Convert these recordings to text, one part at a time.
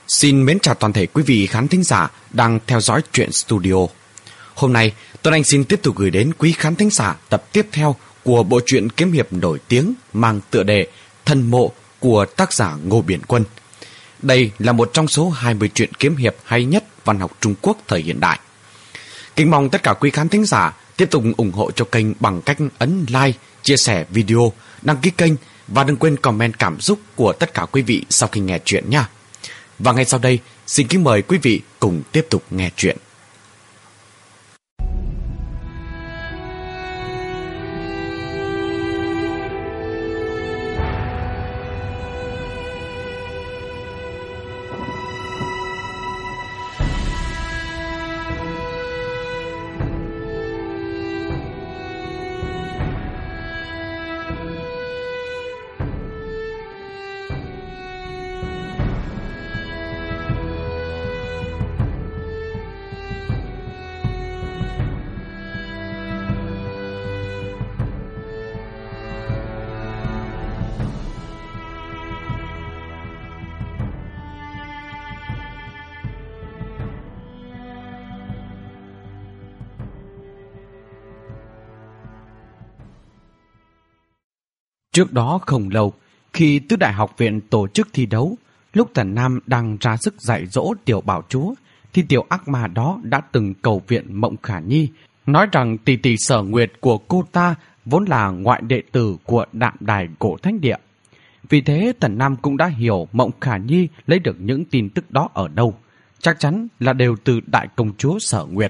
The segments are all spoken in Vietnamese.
Xin mến chào toàn thể quý vị khán thính giả đang theo dõi Truyện Studio. Hôm nay, Tuấn Anh xin tiếp tục gửi đến quý khán thính giả tập tiếp theo của bộ truyện kiếm hiệp nổi tiếng mang tựa đề Thần Mộ của tác giả Ngô Biển Quân. Đây là một trong số 20 truyện kiếm hiệp hay nhất văn học Trung Quốc thời hiện đại. Kính mong tất cả quý khán thính giả tiếp tục ủng hộ cho kênh bằng cách ấn like, chia sẻ video, đăng ký kênh và đừng quên comment cảm xúc của tất cả quý vị sau khi nghe truyện nha. Và ngay sau đây, xin kính mời quý vị cùng tiếp tục nghe truyện. Trước đó không lâu, khi Tứ Đại Học Viện tổ chức thi đấu, lúc Tần Nam đang ra sức dạy dỗ tiểu bảo chúa, thì tiểu ác ma đó đã từng cầu viện Mộng Khả Nhi, nói rằng tỷ tỷ Sở Nguyệt của cô ta vốn là ngoại đệ tử của Đạm Đài Cổ Thánh Địa. Vì thế Tần Nam cũng đã hiểu Mộng Khả Nhi lấy được những tin tức đó ở đâu, chắc chắn là đều từ đại công chúa Sở Nguyệt.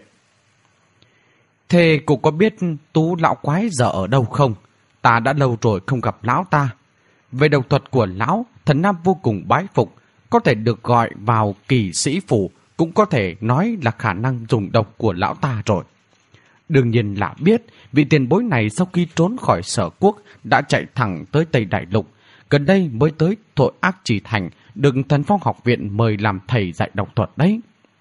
Thế cô có biết Tú lão quái giờ ở đâu không? Ta đã lâu rồi không gặp lão ta. Về độc thuật của lão, Thần Nam vô cùng bái phục, có thể được gọi vào kỳ sĩ phủ, cũng có thể nói là khả năng dùng độc của lão ta rồi. Đương nhiên là biết, vị tiền bối này sau khi trốn khỏi Sở Quốc đã chạy thẳng tới Tây Đại Lục, gần đây mới tới Tội Ác Trì Thành, được Thần Phong Học Viện mời làm thầy dạy độc thuật đấy.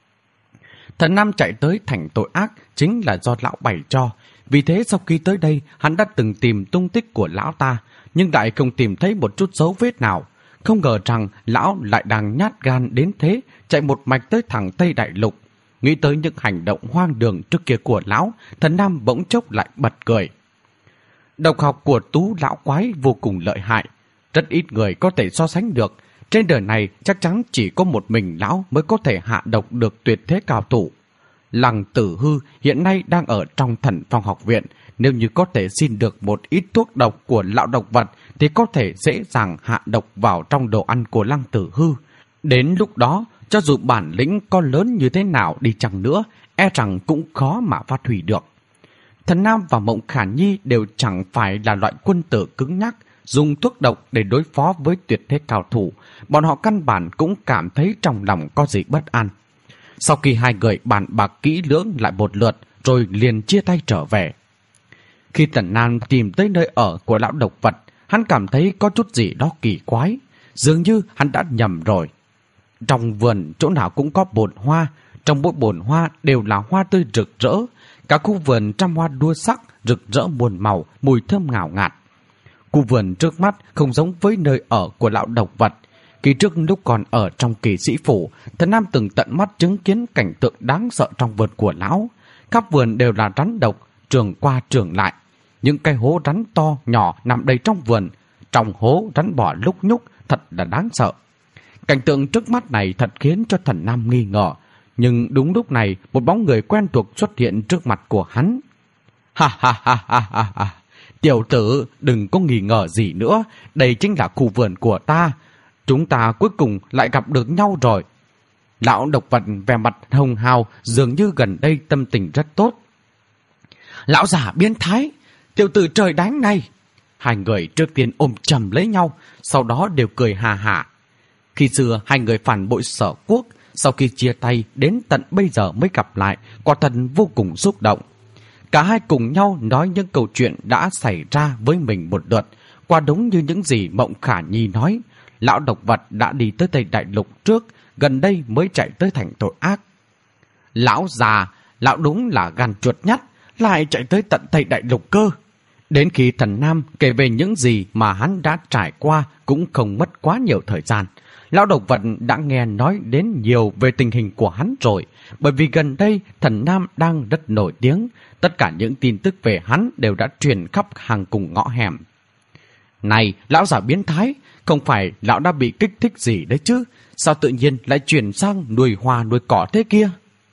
Thần Nam chạy tới thành Tội Ác chính là do lão bày cho. Vì thế sau khi tới đây, hắn đã từng tìm tung tích của lão ta, nhưng lại không tìm thấy một chút dấu vết nào. Không ngờ rằng lão lại đang nhát gan đến thế, chạy một mạch tới thẳng Tây Đại Lục. Nghĩ tới những hành động hoang đường trước kia của lão, Thần Nam bỗng chốc lại bật cười. Độc học của Tú lão quái vô cùng lợi hại, rất ít người có thể so sánh được. Trên đời này chắc chắn chỉ có một mình lão mới có thể hạ độc được tuyệt thế cao thủ. Lăng Tử Hư hiện nay đang ở trong Thần Phong Học Viện, nếu như có thể xin được một ít thuốc độc của lão độc vật thì có thể dễ dàng hạ độc vào trong đồ ăn của Lăng Tử Hư. Đến lúc đó, cho dù bản lĩnh có lớn như thế nào đi chăng nữa, e rằng cũng khó mà phát huy được. Thần Nam và Mộng Khả Nhi đều chẳng phải là loại quân tử cứng nhắc, dùng thuốc độc để đối phó với tuyệt thế cao thủ. Bọn họ căn bản cũng cảm thấy trong lòng có gì bất an. Sau khi hai người bàn bạc kỹ lưỡng lại một lượt, rồi liền chia tay trở về. Khi Tần Nam tìm tới nơi ở của lão độc vật, hắn cảm thấy có chút gì đó kỳ quái, dường như hắn đã nhầm rồi. Trong vườn chỗ nào cũng có bồn hoa, trong mỗi bồn hoa đều là hoa tươi rực rỡ, cả khu vườn trăm hoa đua sắc, rực rỡ muôn màu, mùi thơm ngào ngạt. Khu vườn trước mắt không giống với nơi ở của lão độc vật. Kỳ trước lúc còn ở trong kỳ sĩ phủ, Thần Nam từng tận mắt chứng kiến cảnh tượng đáng sợ trong vườn của lão. Khắp vườn đều là rắn độc, trường qua trường lại. Những cái hố rắn to nhỏ nằm đầy trong vườn. Trong hố rắn bò lúc nhúc, thật là đáng sợ. Cảnh tượng trước mắt này thật khiến cho Thần Nam nghi ngờ. Nhưng đúng lúc này, một bóng người quen thuộc xuất hiện trước mặt của hắn. Ha ha ha ha ha ha. Tiểu tử, đừng có nghi ngờ gì nữa. Đây chính là khu vườn của ta. Chúng ta cuối cùng lại gặp được nhau rồi. Lão độc vật vẻ mặt hồng hào, dường như gần đây tâm tình rất tốt. Lão già biến thái, tiểu tử trời đánh này. Hai người trước tiên ôm chầm lấy nhau, sau đó đều cười hà hả. Khi xưa hai người phản bội Sở Quốc, sau khi chia tay đến tận bây giờ mới gặp lại, quả thật vô cùng xúc động. Cả hai cùng nhau nói những câu chuyện đã xảy ra với mình một lượt, quả đúng như những gì Mộng Khả Nhi nói. Lão độc vật đã đi tới Tây Đại Lục trước, gần đây mới chạy tới thành Tội Ác. Lão già, lão đúng là gan chuột nhắt, lại chạy tới tận Tây Đại Lục cơ. Đến khi Thần Nam kể về những gì mà hắn đã trải qua cũng không mất quá nhiều thời gian. Lão độc vật đã nghe nói đến nhiều về tình hình của hắn rồi, bởi vì gần đây thần Nam đang rất nổi tiếng, tất cả những tin tức về hắn đều đã truyền khắp hàng cùng ngõ hẻm. Này, lão già biến thái, không phải lão đã bị kích thích gì đấy chứ, sao tự nhiên lại chuyển sang nuôi hoa nuôi cỏ thế kia?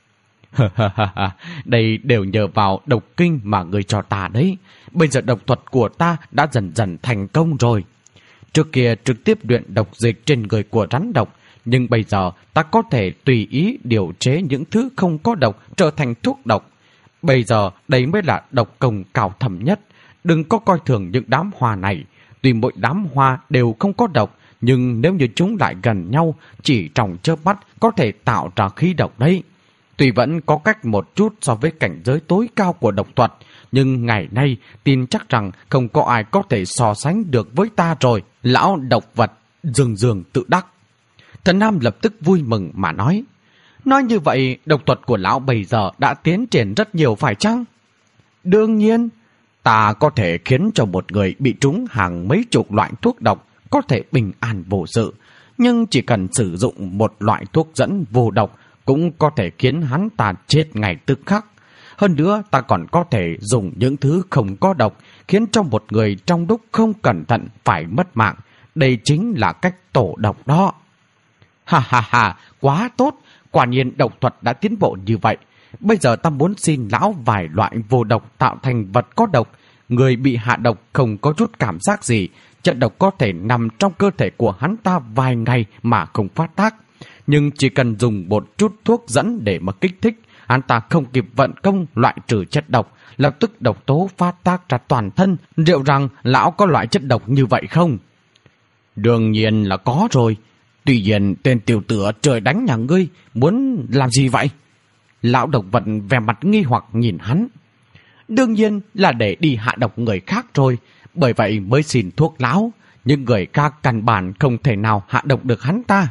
Đây đều nhờ vào độc kinh mà người cho ta đấy. Bây giờ độc thuật của ta đã dần dần thành công rồi. Trước kia trực tiếp luyện độc dịch trên người của rắn độc, nhưng bây giờ ta có thể tùy ý điều chế những thứ không có độc trở thành thuốc độc. Bây giờ đây mới là độc công cao thầm nhất. Đừng có coi thường những đám hoa này. Tuy mỗi đám hoa đều không có độc, nhưng nếu như chúng lại gần nhau, chỉ trong chớp mắt có thể tạo ra khí độc đấy. Tuy vẫn có cách một chút so với cảnh giới tối cao của độc thuật, nhưng ngày nay tin chắc rằng không có ai có thể so sánh được với ta rồi. Lão độc vật dường dường tự đắc. Thần Nam lập tức vui mừng mà nói. Nói như vậy, độc thuật của lão bây giờ đã tiến triển rất nhiều phải chăng? Đương nhiên, ta có thể khiến cho một người bị trúng hàng mấy chục loại thuốc độc có thể bình an vô sự, nhưng chỉ cần sử dụng một loại thuốc dẫn vô độc cũng có thể khiến hắn ta chết ngay tức khắc. Hơn nữa, ta còn có thể dùng những thứ không có độc khiến cho một người trong lúc không cẩn thận phải mất mạng. Đây chính là cách tổ độc đó. Ha ha ha, quá tốt, quả nhiên độc thuật đã tiến bộ như vậy. Bây giờ ta muốn xin lão vài loại vô độc tạo thành vật có độc. Người bị hạ độc không có chút cảm giác gì, trận độc có thể nằm trong cơ thể của hắn ta vài ngày mà không phát tác. Nhưng chỉ cần dùng một chút thuốc dẫn để mà kích thích, hắn ta không kịp vận công loại trừ chất độc, lập tức độc tố phát tác ra toàn thân. Liệu rằng lão có loại chất độc như vậy không? Đương nhiên là có rồi. Tuy nhiên tên tiểu tử trời đánh nhà ngươi muốn làm gì vậy? Lão độc vật vẻ mặt nghi hoặc nhìn hắn. Đương nhiên là để đi hạ độc người khác rồi, bởi vậy mới xin thuốc lão. Nhưng người khác căn bản không thể nào hạ độc được hắn ta.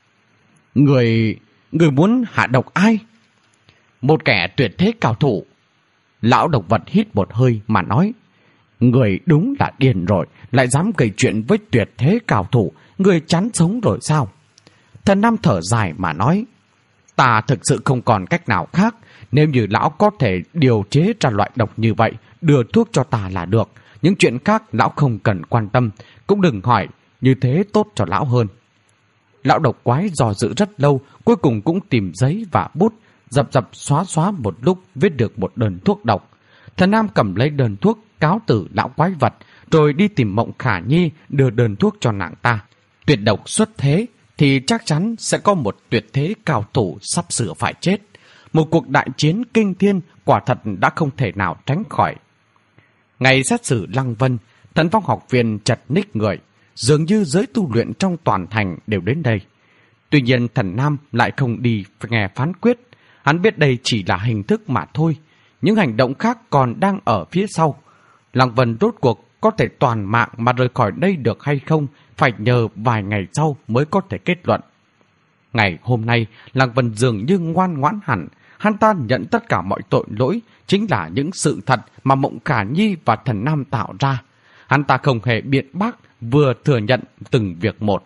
Người muốn hạ độc ai? Một kẻ tuyệt thế cao thủ. Lão độc vật hít một hơi mà nói. Người đúng là điên rồi, lại dám gây chuyện với tuyệt thế cao thủ. Người chán sống rồi sao? Thần Nam thở dài mà nói. Ta thực sự không còn cách nào khác. Nếu như lão có thể điều chế ra loại độc như vậy, đưa thuốc cho ta là được. Những chuyện khác lão không cần quan tâm, cũng đừng hỏi, như thế tốt cho lão hơn. Lão độc quái dò dự rất lâu, cuối cùng cũng tìm giấy và bút, dập xóa một lúc viết được một đơn thuốc độc. Thần Nam cầm lấy đơn thuốc, cáo từ lão quái vật, rồi đi tìm Mộng Khả Nhi đưa đơn thuốc cho nàng ta. Tuyệt độc xuất thế thì chắc chắn sẽ có một tuyệt thế cao thủ sắp sửa phải chết. Một cuộc đại chiến kinh thiên quả thật đã không thể nào tránh khỏi. Ngày xét xử Lăng Vân, Thần Phong học viện chật ních người, dường như giới tu luyện trong toàn thành đều đến đây. Tuy nhiên Thần Nam lại không đi nghe phán quyết. Hắn biết đây chỉ là hình thức mà thôi. Những hành động khác còn đang ở phía sau. Lăng Vân rốt cuộc có thể toàn mạng mà rời khỏi đây được hay không, phải nhờ vài ngày sau mới có thể kết luận. Ngày hôm nay, Lăng Vân dường như ngoan ngoãn hẳn. Hắn ta nhận tất cả mọi tội lỗi, chính là những sự thật mà Mộng Khả Nhi và Thần Nam tạo ra. Hắn ta không hề biện bác, vừa thừa nhận từng việc một.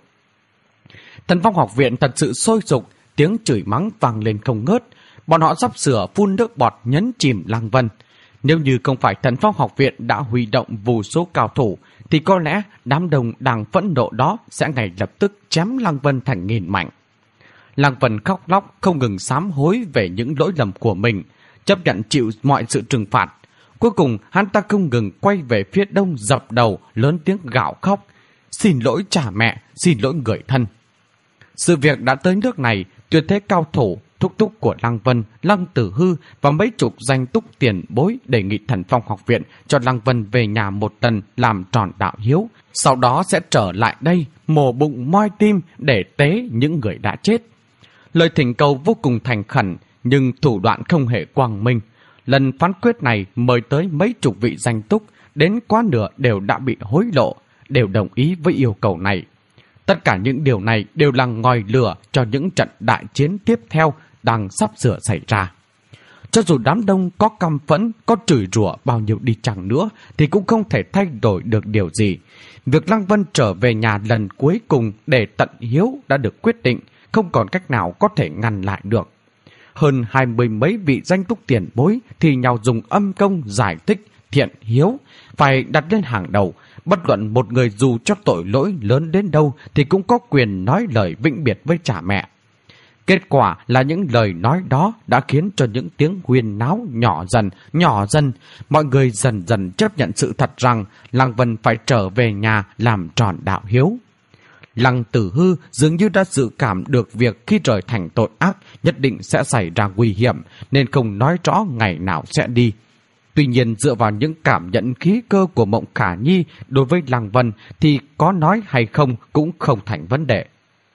Thần Phong học viện thật sự sôi sục, tiếng chửi mắng vang lên không ngớt. Bọn họ sắp sửa phun nước bọt nhấn chìm Lăng Vân. Nếu như không phải Thần Phong học viện đã huy động vô số cao thủ, thì có lẽ đám đông đang phẫn nộ đó sẽ ngay lập tức chém Lăng Vân thành nghìn mảnh. Lăng Vân khóc lóc không ngừng sám hối về những lỗi lầm của mình, chấp nhận chịu mọi sự trừng phạt. Cuối cùng hắn ta không ngừng quay về phía đông dập đầu, lớn tiếng gào khóc. Xin lỗi cha mẹ, xin lỗi người thân. Sự việc đã tới nước này, tuyệt thế cao thủ, thúc thúc của Lăng Vân, Lăng Tử Hư và mấy chục danh túc tiền bối đề nghị Thần Phong học viện cho Lăng Vân về nhà một lần làm tròn đạo hiếu. Sau đó sẽ trở lại đây, mổ bụng moi tim để tế những người đã chết. Lời thỉnh cầu vô cùng thành khẩn, nhưng thủ đoạn không hề quang minh. Lần phán quyết này mời tới mấy chục vị danh túc, đến quá nửa đều đã bị hối lộ, đều đồng ý với yêu cầu này. Tất cả những điều này đều là ngòi lửa cho những trận đại chiến tiếp theo đang sắp sửa xảy ra. Cho dù đám đông có căm phẫn, có chửi rủa bao nhiêu đi chăng nữa thì cũng không thể thay đổi được điều gì. Việc Lăng Vân trở về nhà lần cuối cùng để tận hiếu đã được quyết định, không còn cách nào có thể ngăn lại được. Hơn 20 mấy vị danh túc tiền bối thì nhau dùng âm công giải thích thiện hiếu phải đặt lên hàng đầu. Bất luận một người dù cho tội lỗi lớn đến đâu thì cũng có quyền nói lời vĩnh biệt với cha mẹ. Kết quả là những lời nói đó đã khiến cho những tiếng huyên náo nhỏ dần, mọi người dần dần chấp nhận sự thật rằng Lăng Vân phải trở về nhà làm tròn đạo hiếu. Lăng Tử Hư dường như đã dự cảm được việc khi rời thành tội ác nhất định sẽ xảy ra nguy hiểm, nên không nói rõ ngày nào sẽ đi. Tuy nhiên dựa vào những cảm nhận khí cơ của Mộng Khả Nhi đối với Lăng Vân thì có nói hay không cũng không thành vấn đề.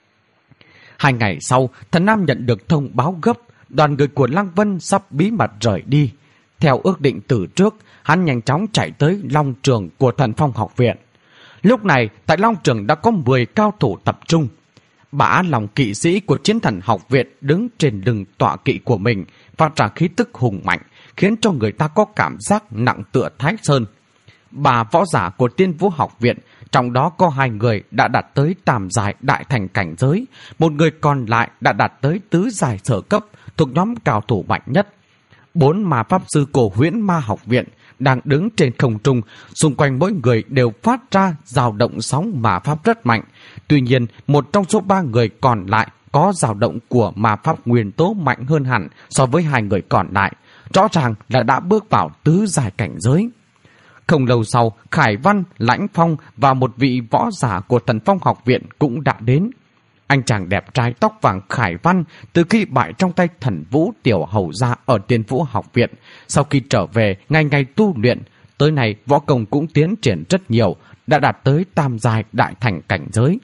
2 ngày sau, Thần Nam nhận được thông báo gấp, đoàn người của Lăng Vân sắp bí mật rời đi. Theo ước định từ trước, hắn nhanh chóng chạy tới Long Trường của Thần Phong học viện. Lúc này, tại Long Trường đã có 10 cao thủ tập trung. Bả lòng kỵ sĩ của Chiến Thần học viện đứng trên lưng tọa kỵ của mình, phát ra khí tức hùng mạnh, khiến cho người ta có cảm giác nặng tựa Thái Sơn. Bà võ giả của Tiên Vũ học viện, trong đó có 2 người đã đạt tới tam giai đại thành cảnh giới, một người còn lại đã đạt tới tứ giai sở cấp, thuộc nhóm cao thủ mạnh nhất. 4 ma pháp sư của Huyễn Ma học viện đang đứng trên không trung, xung quanh mỗi người đều phát ra dao động sóng ma pháp rất mạnh. Tuy nhiên, một trong số 3 người còn lại có dao động của ma pháp nguyên tố mạnh hơn hẳn so với 2 người còn lại, rõ ràng là đã bước vào tứ giai cảnh giới. Không lâu sau, Khải Văn, Lãnh Phong và một vị võ giả của Thần Phong học viện cũng đã đến. Anh chàng đẹp trai tóc vàng Khải Văn từ khi bại trong tay Thần Vũ tiểu hầu gia ở Tiên Vũ học viện, sau khi trở về ngày ngày tu luyện, tới nay võ công cũng tiến triển rất nhiều, đã đạt tới tam giai đại thành cảnh giới.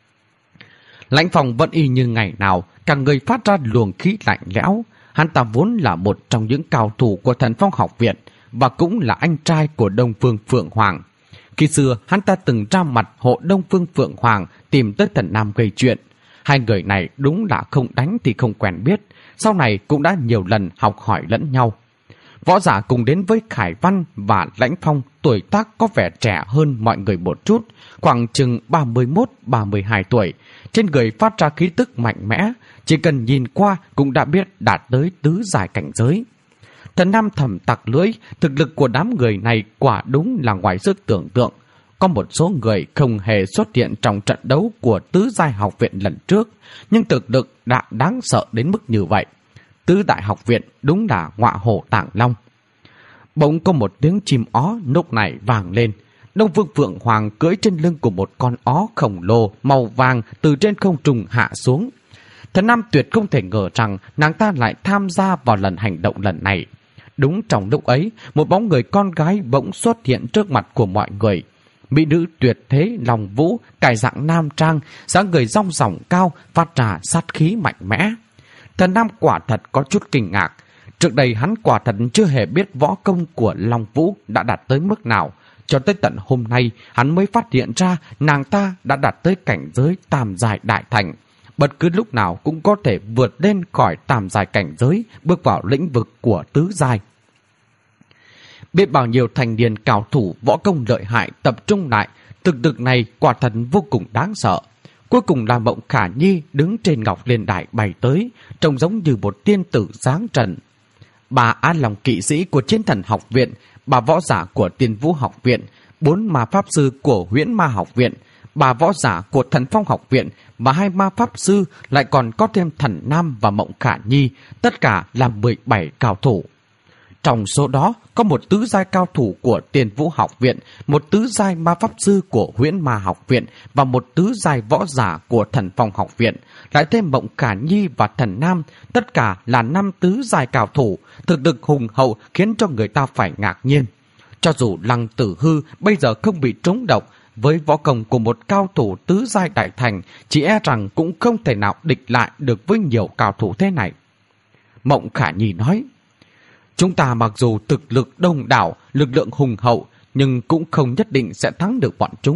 Lãnh Phong vẫn y như ngày nào, cả người phát ra luồng khí lạnh lẽo. Hắn ta vốn là một trong những cao thủ của Thần Phong học viện và cũng là anh trai của Đông Phương Phượng Hoàng. Khi xưa, hắn ta từng ra mặt hộ Đông Phương Phượng Hoàng tìm tới Thần Nam gây chuyện. 2 người này đúng là không đánh thì không quen biết, sau này cũng đã nhiều lần học hỏi lẫn nhau. Võ giả cùng đến với Khải Văn và Lãnh Phong tuổi tác có vẻ trẻ hơn mọi người một chút, khoảng chừng 31-32 tuổi. Trên người phát ra khí tức mạnh mẽ, chỉ cần nhìn qua cũng đã biết đạt tới tứ giai cảnh giới. Thần Nam thầm tặc lưỡi, thực lực của đám người này quả đúng là ngoài sức tưởng tượng. Có một số người không hề xuất hiện trong trận đấu của tứ giai học viện lần trước, nhưng thực lực đã đáng sợ đến mức như vậy. Tứ đại học viện đúng là ngọa hổ tàng long. Bỗng có một tiếng chim ó lúc này vang lên. Đông Phương Phượng Hoàng cưỡi trên lưng của một con ó khổng lồ màu vàng từ trên không trung hạ xuống. Thần Nam tuyệt không thể ngờ rằng nàng ta lại tham gia vào lần hành động lần này. Đúng trong lúc ấy, một bóng người con gái bỗng xuất hiện trước mặt của mọi người. Mỹ nữ tuyệt thế Long Vũ, cải dạng nam trang, dáng người rong ròng cao, phát ra sát khí mạnh mẽ. Thần Nam quả thật có chút kinh ngạc. Trước đây hắn quả thật chưa hề biết võ công của Long Vũ đã đạt tới mức nào. Cho tới tận hôm nay, hắn mới phát hiện ra nàng ta đã đạt tới cảnh giới tam giai đại thành. Bất cứ lúc nào cũng có thể vượt lên khỏi tam giai cảnh giới, bước vào lĩnh vực của tứ giai. Biết bao nhiêu thành niên cao thủ võ công lợi hại tập trung lại, thực lực này quả thật vô cùng đáng sợ. Cuối cùng là Mộng Khả Nhi đứng trên ngọc liên đài bay tới, trông giống như một tiên tử giáng trần. Bà An Long kỵ sĩ của Chiến Thần học viện, bà võ giả của Tiên Vũ học viện, 4 ma pháp sư của Huyễn Ma học viện, bà võ giả của Thần Phong học viện và 2 ma pháp sư, lại còn có thêm Thần Nam và Mộng Khả Nhi, tất cả là 17 cao thủ. Trong số đó có một tứ giai cao thủ của Tiên Vũ học viện, một tứ giai ma pháp sư của Huyễn Ma học viện và một tứ giai võ giả của Thần Phong học viện, lại thêm Mộng Khả Nhi và Thần Nam, tất cả là 5 tứ giai cao thủ, thực lực hùng hậu khiến cho người ta phải ngạc nhiên. Cho dù Lăng Tử Hư bây giờ không bị trúng độc, với võ công của một cao thủ tứ giai đại thành, chỉ e rằng cũng không thể nào địch lại được với nhiều cao thủ thế này. Mộng Khả Nhi nói, chúng ta mặc dù thực lực đông đảo, lực lượng hùng hậu, nhưng cũng không nhất định sẽ thắng được bọn chúng.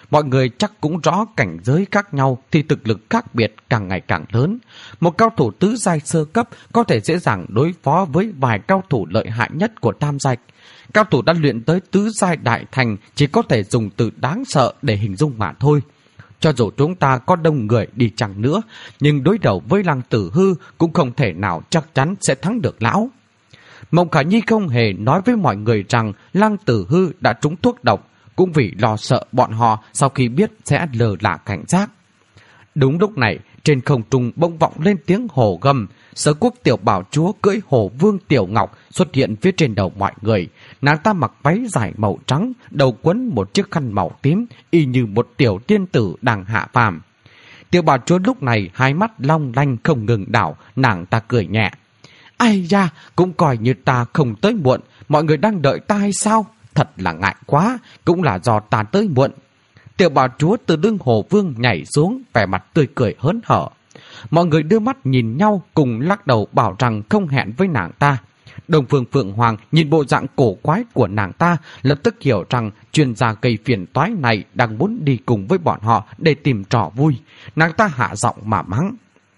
Mọi người chắc cũng rõ cảnh giới khác nhau thì thực lực khác biệt càng ngày càng lớn. Một cao thủ tứ giai sơ cấp có thể dễ dàng đối phó với vài cao thủ lợi hại nhất của tam giai. Cao thủ đã luyện tới tứ giai đại thành chỉ có thể dùng từ đáng sợ để hình dung mà thôi. Cho dù chúng ta có đông người đi chăng nữa, nhưng đối đầu với Lăng Tử Hư cũng không thể nào chắc chắn sẽ thắng được lão. Mộng Khả Nhi không hề nói với mọi người rằng Lăng Tử Hư đã trúng thuốc độc, cũng vì lo sợ bọn họ sau khi biết sẽ lờ là cảnh giác. Đúng lúc này, trên không trung bỗng vọng lên tiếng hổ gầm. Sở Quốc tiểu bảo chúa cưỡi hổ vương Tiểu Ngọc xuất hiện phía trên đầu mọi người. Nàng ta mặc váy dài màu trắng, đầu quấn một chiếc khăn màu tím, y như một tiểu tiên tử đang hạ phàm. Tiểu bảo chúa lúc này hai mắt long lanh không ngừng đảo, nàng ta cười nhẹ. Ai da, cũng coi như ta không tới muộn, mọi người đang đợi ta hay sao? Thật là ngại quá, cũng là do ta tới muộn. Tiểu bảo chúa từ lưng hổ vương nhảy xuống, vẻ mặt tươi cười hớn hở. Mọi người đưa mắt nhìn nhau cùng lắc đầu bảo rằng không hẹn với nàng ta. Đông Phương Phượng Hoàng nhìn bộ dạng cổ quái của nàng ta, lập tức hiểu rằng chuyên gia gây phiền toái này đang muốn đi cùng với bọn họ để tìm trò vui. Nàng ta hạ giọng mà mắng.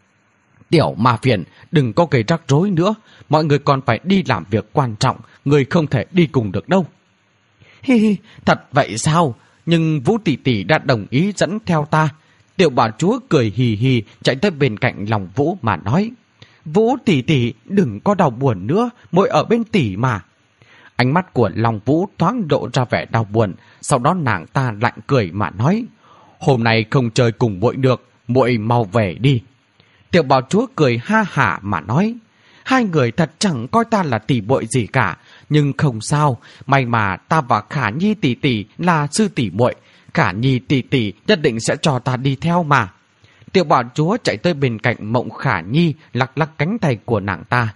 Tiểu ma phiền, đừng có gây rắc rối nữa, mọi người còn phải đi làm việc quan trọng, người không thể đi cùng được đâu. Hi hi, thật vậy sao? Nhưng Vũ tỷ tỷ đã đồng ý dẫn theo ta. Tiểu bảo chúa cười hì hì chạy tới bên cạnh lòng Vũ mà nói. Vũ tỷ tỷ, đừng có đau buồn nữa, muội ở bên tỷ mà. Ánh mắt của lòng Vũ thoáng độ ra vẻ đau buồn, sau đó nàng ta lạnh cười mà nói. Hôm nay không chơi cùng muội được, muội mau về đi. Tiểu bảo chúa cười ha hả mà nói. Hai người thật chẳng coi ta là tỷ muội gì cả, nhưng không sao, may mà ta và Khả Nhi tỷ tỷ là sư tỷ muội, Khả Nhi tỷ tỷ nhất định sẽ cho ta đi theo mà. Tiểu bảo chúa chạy tới bên cạnh Mộng Khả Nhi, lắc lắc cánh tay của nàng ta.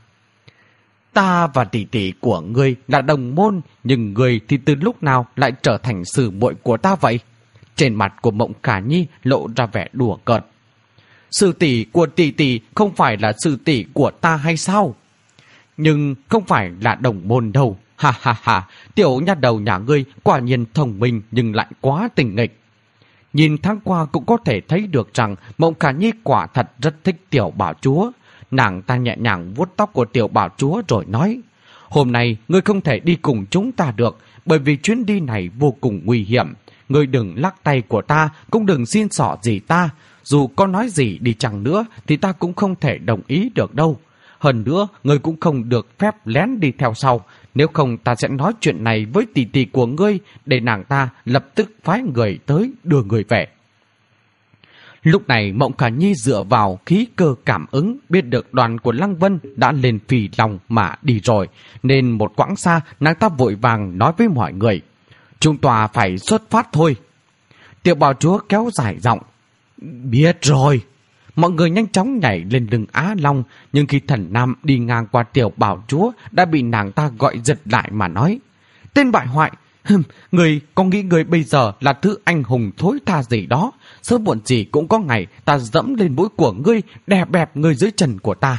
Ta và tỷ tỷ của ngươi là đồng môn, nhưng ngươi thì từ lúc nào lại trở thành sư muội của ta vậy? Trên mặt của Mộng Khả Nhi lộ ra vẻ đùa cợt. Sư tỷ của tỷ tỷ không phải là sư tỷ của ta hay sao? Nhưng không phải là đồng môn đâu. Ha ha ha, tiểu nha đầu nhà ngươi quả nhiên thông minh nhưng lại quá tình nghịch. Nhìn tháng qua cũng có thể thấy được rằng Mộng Khả Nhi quả thật rất thích tiểu bảo chúa. Nàng ta nhẹ nhàng vuốt tóc của tiểu bảo chúa rồi nói. Hôm nay ngươi không thể đi cùng chúng ta được, bởi vì chuyến đi này vô cùng nguy hiểm. Ngươi đừng lắc tay của ta, cũng đừng xin xỏ gì ta. Dù có nói gì đi chăng nữa thì ta cũng không thể đồng ý được đâu. Hơn nữa, ngươi cũng không được phép lén đi theo sau. Nếu không ta sẽ nói chuyện này với tỷ tỷ của ngươi để nàng ta lập tức phái người tới đưa người về. Lúc này Mộng Khả Nhi dựa vào khí cơ cảm ứng biết được đoàn của Lăng Vân đã lên Phì Long mà đi rồi, nên một quãng xa nàng ta vội vàng nói với mọi người. Chúng ta phải xuất phát thôi. Tiểu bảo chúa kéo dài giọng. Biết rồi. Mọi người nhanh chóng nhảy lên lưng Á Long, nhưng khi Thần Nam đi ngang qua tiểu bảo chúa đã bị nàng ta gọi giật lại mà nói. Tên bại hoại, người có nghĩ người bây giờ là thứ anh hùng thối tha gì đó, sớm muộn gì cũng có ngày ta dẫm lên mũi của ngươi, đè bẹp ngươi dưới chân của ta.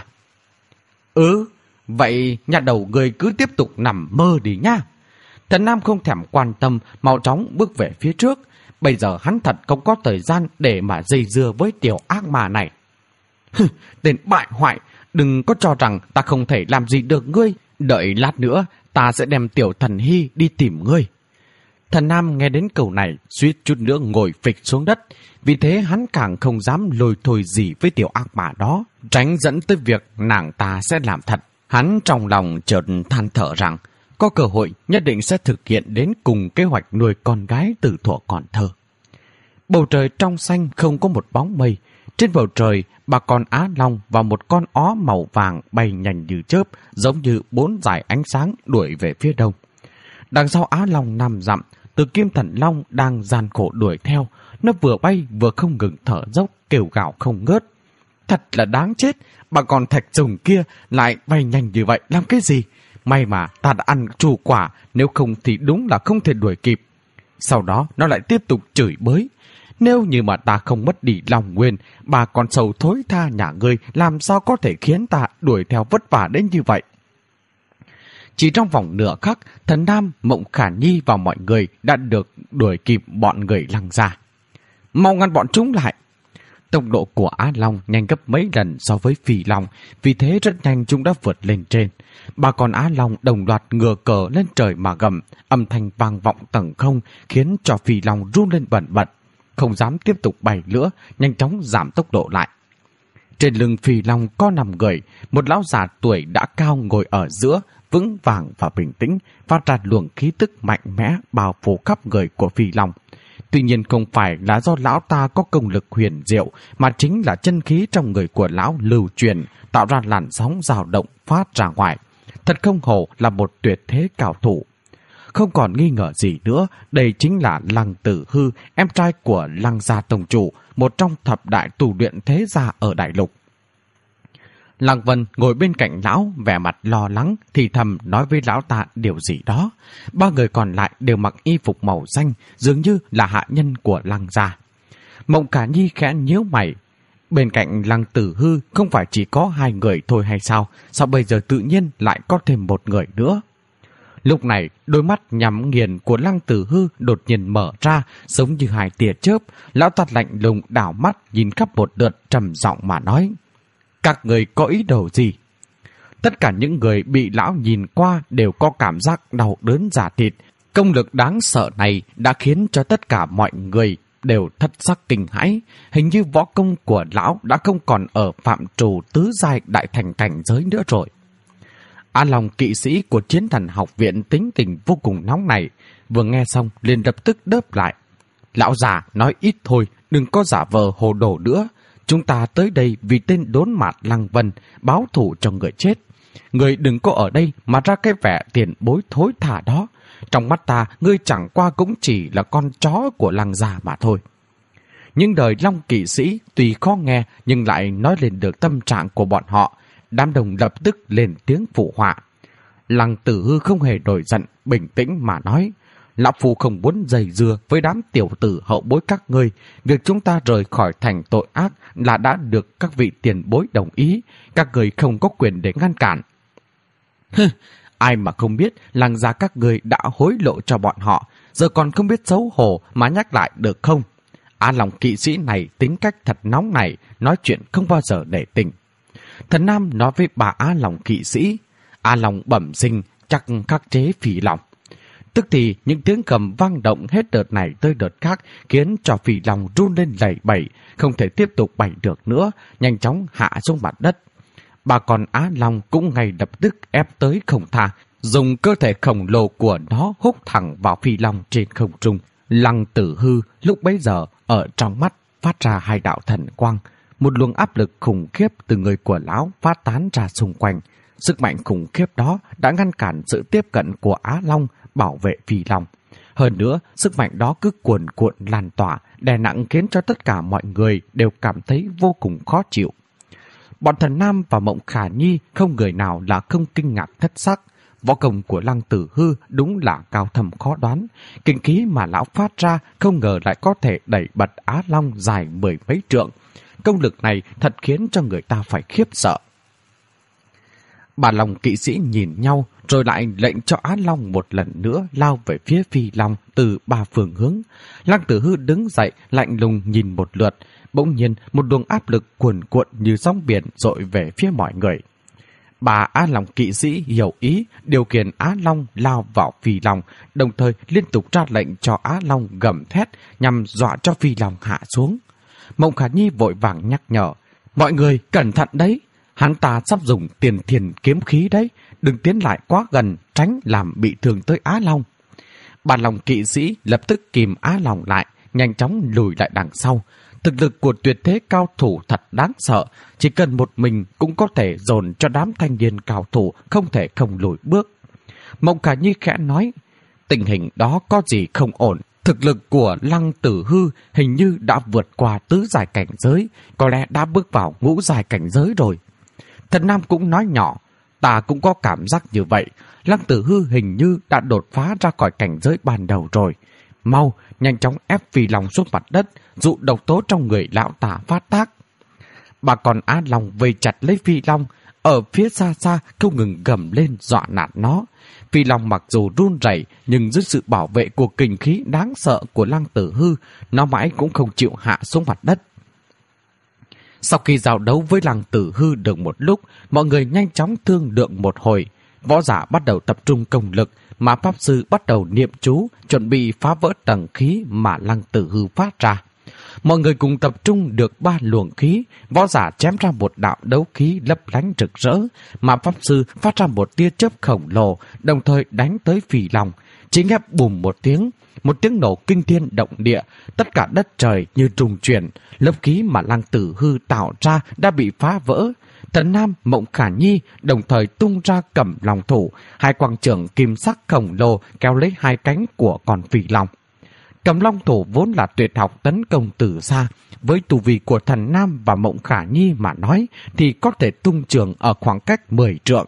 Vậy nhà đầu ngươi cứ tiếp tục nằm mơ đi nha. Thần Nam không thèm quan tâm, mau chóng bước về phía trước. Bây giờ hắn thật không có thời gian để mà dây dưa với tiểu ác ma này. Tên bại hoại, đừng có cho rằng ta không thể làm gì được ngươi. Đợi lát nữa, ta sẽ đem tiểu thần hy đi tìm ngươi. Thần Nam nghe đến câu này, suýt chút nữa ngồi phịch xuống đất. Vì thế hắn càng không dám lôi thôi gì với tiểu ác ma đó, tránh dẫn tới việc nàng ta sẽ làm thật. Hắn trong lòng chợt than thở rằng, có cơ hội nhất định sẽ thực hiện đến cùng kế hoạch nuôi con gái từ thuở còn thơ. Bầu trời trong xanh không có một bóng mây. Trên bầu trời, ba con Á Long và một con ó màu vàng bay nhanh như chớp, giống như 4 dải ánh sáng đuổi về phía đông. Đằng sau Á Long 5 dặm, Từ Kim Thần Long đang gian khổ đuổi theo. Nó vừa bay vừa không ngừng thở dốc, kêu gào không ngớt. Thật là đáng chết, bà con thạch rồng kia lại bay nhanh như vậy làm cái gì? May mà ta đã ăn trù quả, nếu không thì đúng là không thể đuổi kịp. Sau đó nó lại tiếp tục chửi bới. Nếu như mà ta không mất đi lòng nguyên, bà con sầu thối tha nhà ngươi làm sao có thể khiến ta đuổi theo vất vả đến như vậy. Chỉ trong vòng nửa khắc, Thần Nam, Mộng Khả Nhi và mọi người đã được đuổi kịp bọn người Lăng gia. mau ngăn bọn chúng lại. Tốc độ của Á Long nhanh gấp mấy lần so với Phi Long, vì thế rất nhanh chúng đã vượt lên trên. Ba con Á Long đồng loạt ngửa cờ lên trời mà gầm, âm thanh vang vọng tầng không khiến cho Phi Long run lên bần bật, không dám tiếp tục bay nữa, nhanh chóng giảm tốc độ lại. Trên lưng Phi Long có 5 người, một lão già tuổi đã cao ngồi ở giữa, vững vàng và bình tĩnh, phát ra luồng khí tức mạnh mẽ bao phủ khắp người của Phi Long. Tuy nhiên không phải là do lão ta có công lực huyền diệu, mà chính là chân khí trong người của lão lưu truyền, tạo ra làn sóng dao động phát ra ngoài. Thật không hổ là một tuyệt thế cao thủ. Không còn nghi ngờ gì nữa, đây chính là Lăng Tử Hư, em trai của Lăng gia tông chủ, một trong thập đại tu luyện thế gia ở đại lục. Lăng Vân ngồi bên cạnh lão, vẻ mặt lo lắng, thì thầm nói với lão ta điều gì đó. Ba người còn lại đều mặc y phục màu xanh, dường như là hạ nhân của Lăng gia. Mộng Khả Nhi khẽ nhíu mày. Bên cạnh Lăng Tử Hư không phải chỉ có 2 người thôi hay sao? Sao bây giờ tự nhiên lại có thêm một người nữa? Lúc này, đôi mắt nhắm nghiền của Lăng Tử Hư đột nhiên mở ra, giống như 2 tia chớp. Lão ta lạnh lùng đảo mắt nhìn khắp một lượt, trầm giọng mà nói: các người có ý đồ gì? Tất cả những người bị lão nhìn qua đều có cảm giác đau đớn da thịt. Công lực đáng sợ này đã khiến cho tất cả mọi người đều thất sắc kinh hãi. Hình như võ công của lão đã không còn ở phạm trù tứ giai đại thành cảnh giới nữa rồi. Á Long kỵ sĩ của Chiến Thần học viện tính tình vô cùng nóng này, vừa nghe xong liền lập tức đớp lại: lão già nói ít thôi, đừng có giả vờ hồ đồ nữa. Chúng ta tới đây vì tên đốn mạt Lăng Vân, báo thù cho người chết. Người đừng có ở đây mà ra cái vẻ tiền bối thối thả đó. Trong mắt ta, ngươi chẳng qua cũng chỉ là con chó của Lăng gia mà thôi. Nhưng đời Long kỵ sĩ tuy khó nghe nhưng lại nói lên được tâm trạng của bọn họ. Đám đồng lập tức lên tiếng phụ họa. Lăng Tử Hư không hề nổi giận, bình tĩnh mà nói: lão phu không muốn dây dưa với đám tiểu tử hậu bối các ngươi. Việc chúng ta rời khỏi thành tội ác là đã được các vị tiền bối đồng ý. Các người không có quyền để ngăn cản. Ai mà không biết Lăng gia các người đã hối lộ cho bọn họ, giờ còn không biết xấu hổ mà nhắc lại được không? Á Long kỵ sĩ này tính cách thật nóng này, nói chuyện không bao giờ để tình. Thần Nam nói với bà Á Long kỵ sĩ: Á Long bẩm sinh chắc khắc chế Phi Long. Tức thì những tiếng cầm vang động hết đợt này tới đợt khác, khiến cho Phi Long run lên lẩy bẩy, không thể tiếp tục bay được nữa, nhanh chóng hạ xuống mặt đất. Bà con Á Long cũng ngay lập tức ép tới không tha, dùng cơ thể khổng lồ của nó húc thẳng vào Phi Long trên không trung. Lăng Tử Hư lúc bấy giờ ở trong mắt phát ra 2 đạo thần quang, một luồng áp lực khủng khiếp từ người của lão phát tán ra xung quanh. Sức mạnh khủng khiếp đó đã ngăn cản sự tiếp cận của Á Long, bảo vệ Phi Long. Hơn nữa, sức mạnh đó cứ cuồn cuộn lan tỏa, đè nặng khiến cho tất cả mọi người đều cảm thấy vô cùng khó chịu. Bọn Thần Nam và Mộng Khả Nhi không người nào là không kinh ngạc thất sắc. Võ công của Lăng Tử Hư đúng là cao thâm khó đoán. Kinh khí mà lão phát ra không ngờ lại có thể đẩy bật Á Long dài 10 mấy trượng. Công lực này thật khiến cho người ta phải khiếp sợ. Bà Long kỵ sĩ nhìn nhau rồi lại lệnh cho Á Long một lần nữa lao về phía Phi Long từ 3 phương hướng. Lăng Tử Hư đứng dậy lạnh lùng nhìn một lượt, bỗng nhiên một luồng áp lực cuồn cuộn như sóng biển dội về phía mọi người. Bà Á Long kỵ sĩ hiểu ý, điều khiển Á Long lao vào Phi Long, đồng thời liên tục ra lệnh cho Á Long gầm thét nhằm dọa cho Phi Long hạ xuống. Mộng Khả Nhi vội vàng nhắc nhở: mọi người cẩn thận đấy, hắn ta sắp dùng tiền thiền kiếm khí đấy, đừng tiến lại quá gần, tránh làm bị thương tới Á Long. Bà Long kỵ sĩ lập tức kìm Á Long lại, nhanh chóng lùi lại đằng sau. Thực lực của tuyệt thế cao thủ thật đáng sợ, chỉ cần một mình cũng có thể dồn cho đám thanh niên cao thủ không thể không lùi bước. Mộng Khả Nhi khẽ nói: tình hình đó có gì không ổn. Thực lực của Lăng Tử Hư hình như đã vượt qua tứ giai cảnh giới, có lẽ đã bước vào ngũ giai cảnh giới rồi. Thần Nam cũng nói nhỏ: ta cũng có cảm giác như vậy, Lăng Tử Hư hình như đã đột phá ra khỏi cảnh giới ban đầu rồi. Mau, nhanh chóng ép Phi Long xuống mặt đất, dụ độc tố trong người lão ta phát tác. Bà con Á Long vây chặt lấy Phi Long, ở phía xa xa không ngừng gầm lên dọa nạt nó. Phi long mặc dù run rẩy nhưng dưới sự bảo vệ của kình khí đáng sợ của Lăng Tử Hư, nó mãi cũng không chịu hạ xuống mặt đất. Sau khi giao đấu với Lăng Tử Hư được một lúc, mọi người nhanh chóng thương lượng một hồi. Võ giả bắt đầu tập trung công lực, mà pháp sư bắt đầu niệm chú, chuẩn bị phá vỡ tầng khí mà Lăng Tử Hư phát ra. Mọi người cùng tập trung được 3 luồng khí, võ giả chém ra một đạo đấu khí lấp lánh rực rỡ, mà pháp sư phát ra một tia chớp khổng lồ, đồng thời đánh tới Phi long. Chỉ nghe bùm một tiếng nổ kinh thiên động địa, tất cả đất trời như rung chuyển, lớp khí mà Lăng Tử Hư tạo ra đã bị phá vỡ. Thần Nam, Mộng Khả Nhi đồng thời tung ra Cẩm Long thủ, 2 quang trưởng kim sắc khổng lồ kéo lấy 2 cánh của con Phi long. Cẩm Long thủ vốn là tuyệt học tấn công từ xa, với tu vi của Thần Nam và Mộng Khả Nhi mà nói thì có thể tung trường ở khoảng cách 10 trượng.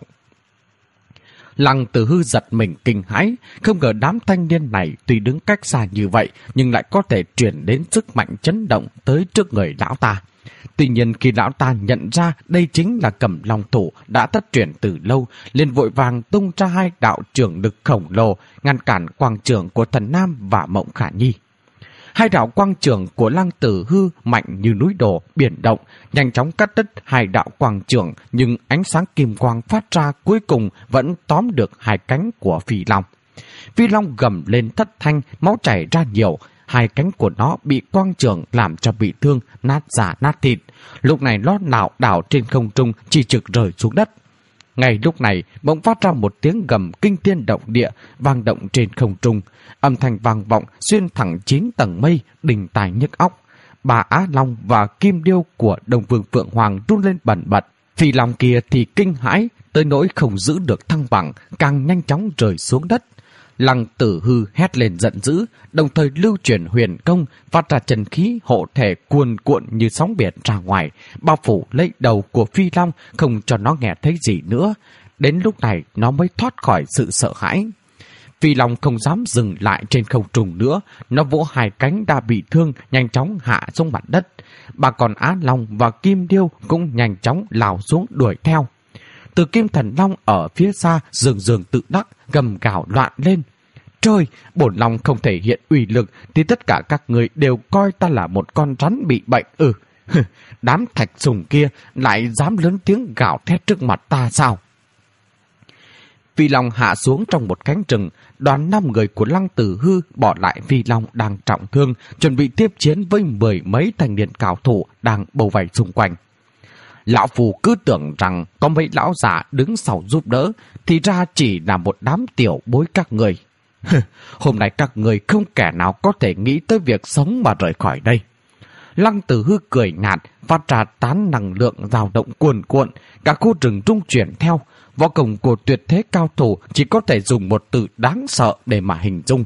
Lăng Tử Hư giật mình kinh hãi, không ngờ đám thanh niên này tuy đứng cách xa như vậy nhưng lại có thể truyền đến sức mạnh chấn động tới trước người lão ta. Tuy nhiên khi lão ta nhận ra đây chính là Cẩm Long thủ đã thất truyền từ lâu, liền vội vàng tung ra 2 đạo trưởng lực khổng lồ ngăn cản quang trưởng của Thần Nam và Mộng Khả Nhi. 2 đạo quang trưởng của Lăng Tử Hư mạnh như núi đổ, biển động, nhanh chóng cắt đứt 2 đạo quang trưởng, nhưng ánh sáng kim quang phát ra cuối cùng vẫn tóm được 2 cánh của Phi long. Phi long gầm lên thất thanh, máu chảy ra nhiều, 2 cánh của nó bị quang trưởng làm cho bị thương, nát da nát thịt. Lúc này nó lảo đảo trên không trung, chỉ trực rơi xuống đất. Ngay lúc này, bỗng phát ra một tiếng gầm kinh thiên động địa, vang động trên không trung. Âm thanh vang vọng xuyên thẳng 9 tầng mây, đình tài nhức óc. 3 Á Long và Kim Điêu của Đông Vương Phượng Hoàng run lên bần bật. Phi long kia thì kinh hãi, tới nỗi không giữ được thăng bằng, càng nhanh chóng rơi xuống đất. Lăng Tử Hư hét lên giận dữ, đồng thời lưu chuyển huyền công, phát ra chân khí hộ thể cuồn cuộn như sóng biển ra ngoài, bao phủ lấy đầu của Phi long, không cho nó nghe thấy gì nữa. Đến lúc này nó mới thoát khỏi sự sợ hãi. Phi long không dám dừng lại trên không trung nữa, nó vỗ 2 cánh đã bị thương, nhanh chóng hạ xuống mặt đất. 3 con Á Long và Kim Điêu cũng nhanh chóng lao xuống đuổi theo. Từ Kim Thần Long ở phía xa dường tự đắc, gầm gào loạn lên. Trời, bổn long không thể hiện uy lực thì tất cả các người đều coi ta là một con rắn bị bệnh. Đám thạch sùng kia lại dám lớn tiếng gào thét trước mặt ta sao? Phi long hạ xuống trong một cánh rừng, đoàn 5 người của Lăng Tử Hư bỏ lại Phi long đang trọng thương, chuẩn bị tiếp chiến với 10 mấy thanh niên cao thủ đang bầu vây xung quanh. Lão phù cứ tưởng rằng có mấy lão già đứng sau giúp đỡ, thì ra chỉ là một đám tiểu bối các người. Hôm nay các người không kẻ nào có thể nghĩ tới việc sống mà rời khỏi đây. Lăng Tử Hư cười nhạt, phát ra tán năng lượng dao động cuồn cuộn, cả khu rừng rung chuyển theo. Võ công của tuyệt thế cao thủ chỉ có thể dùng một từ đáng sợ để mà hình dung.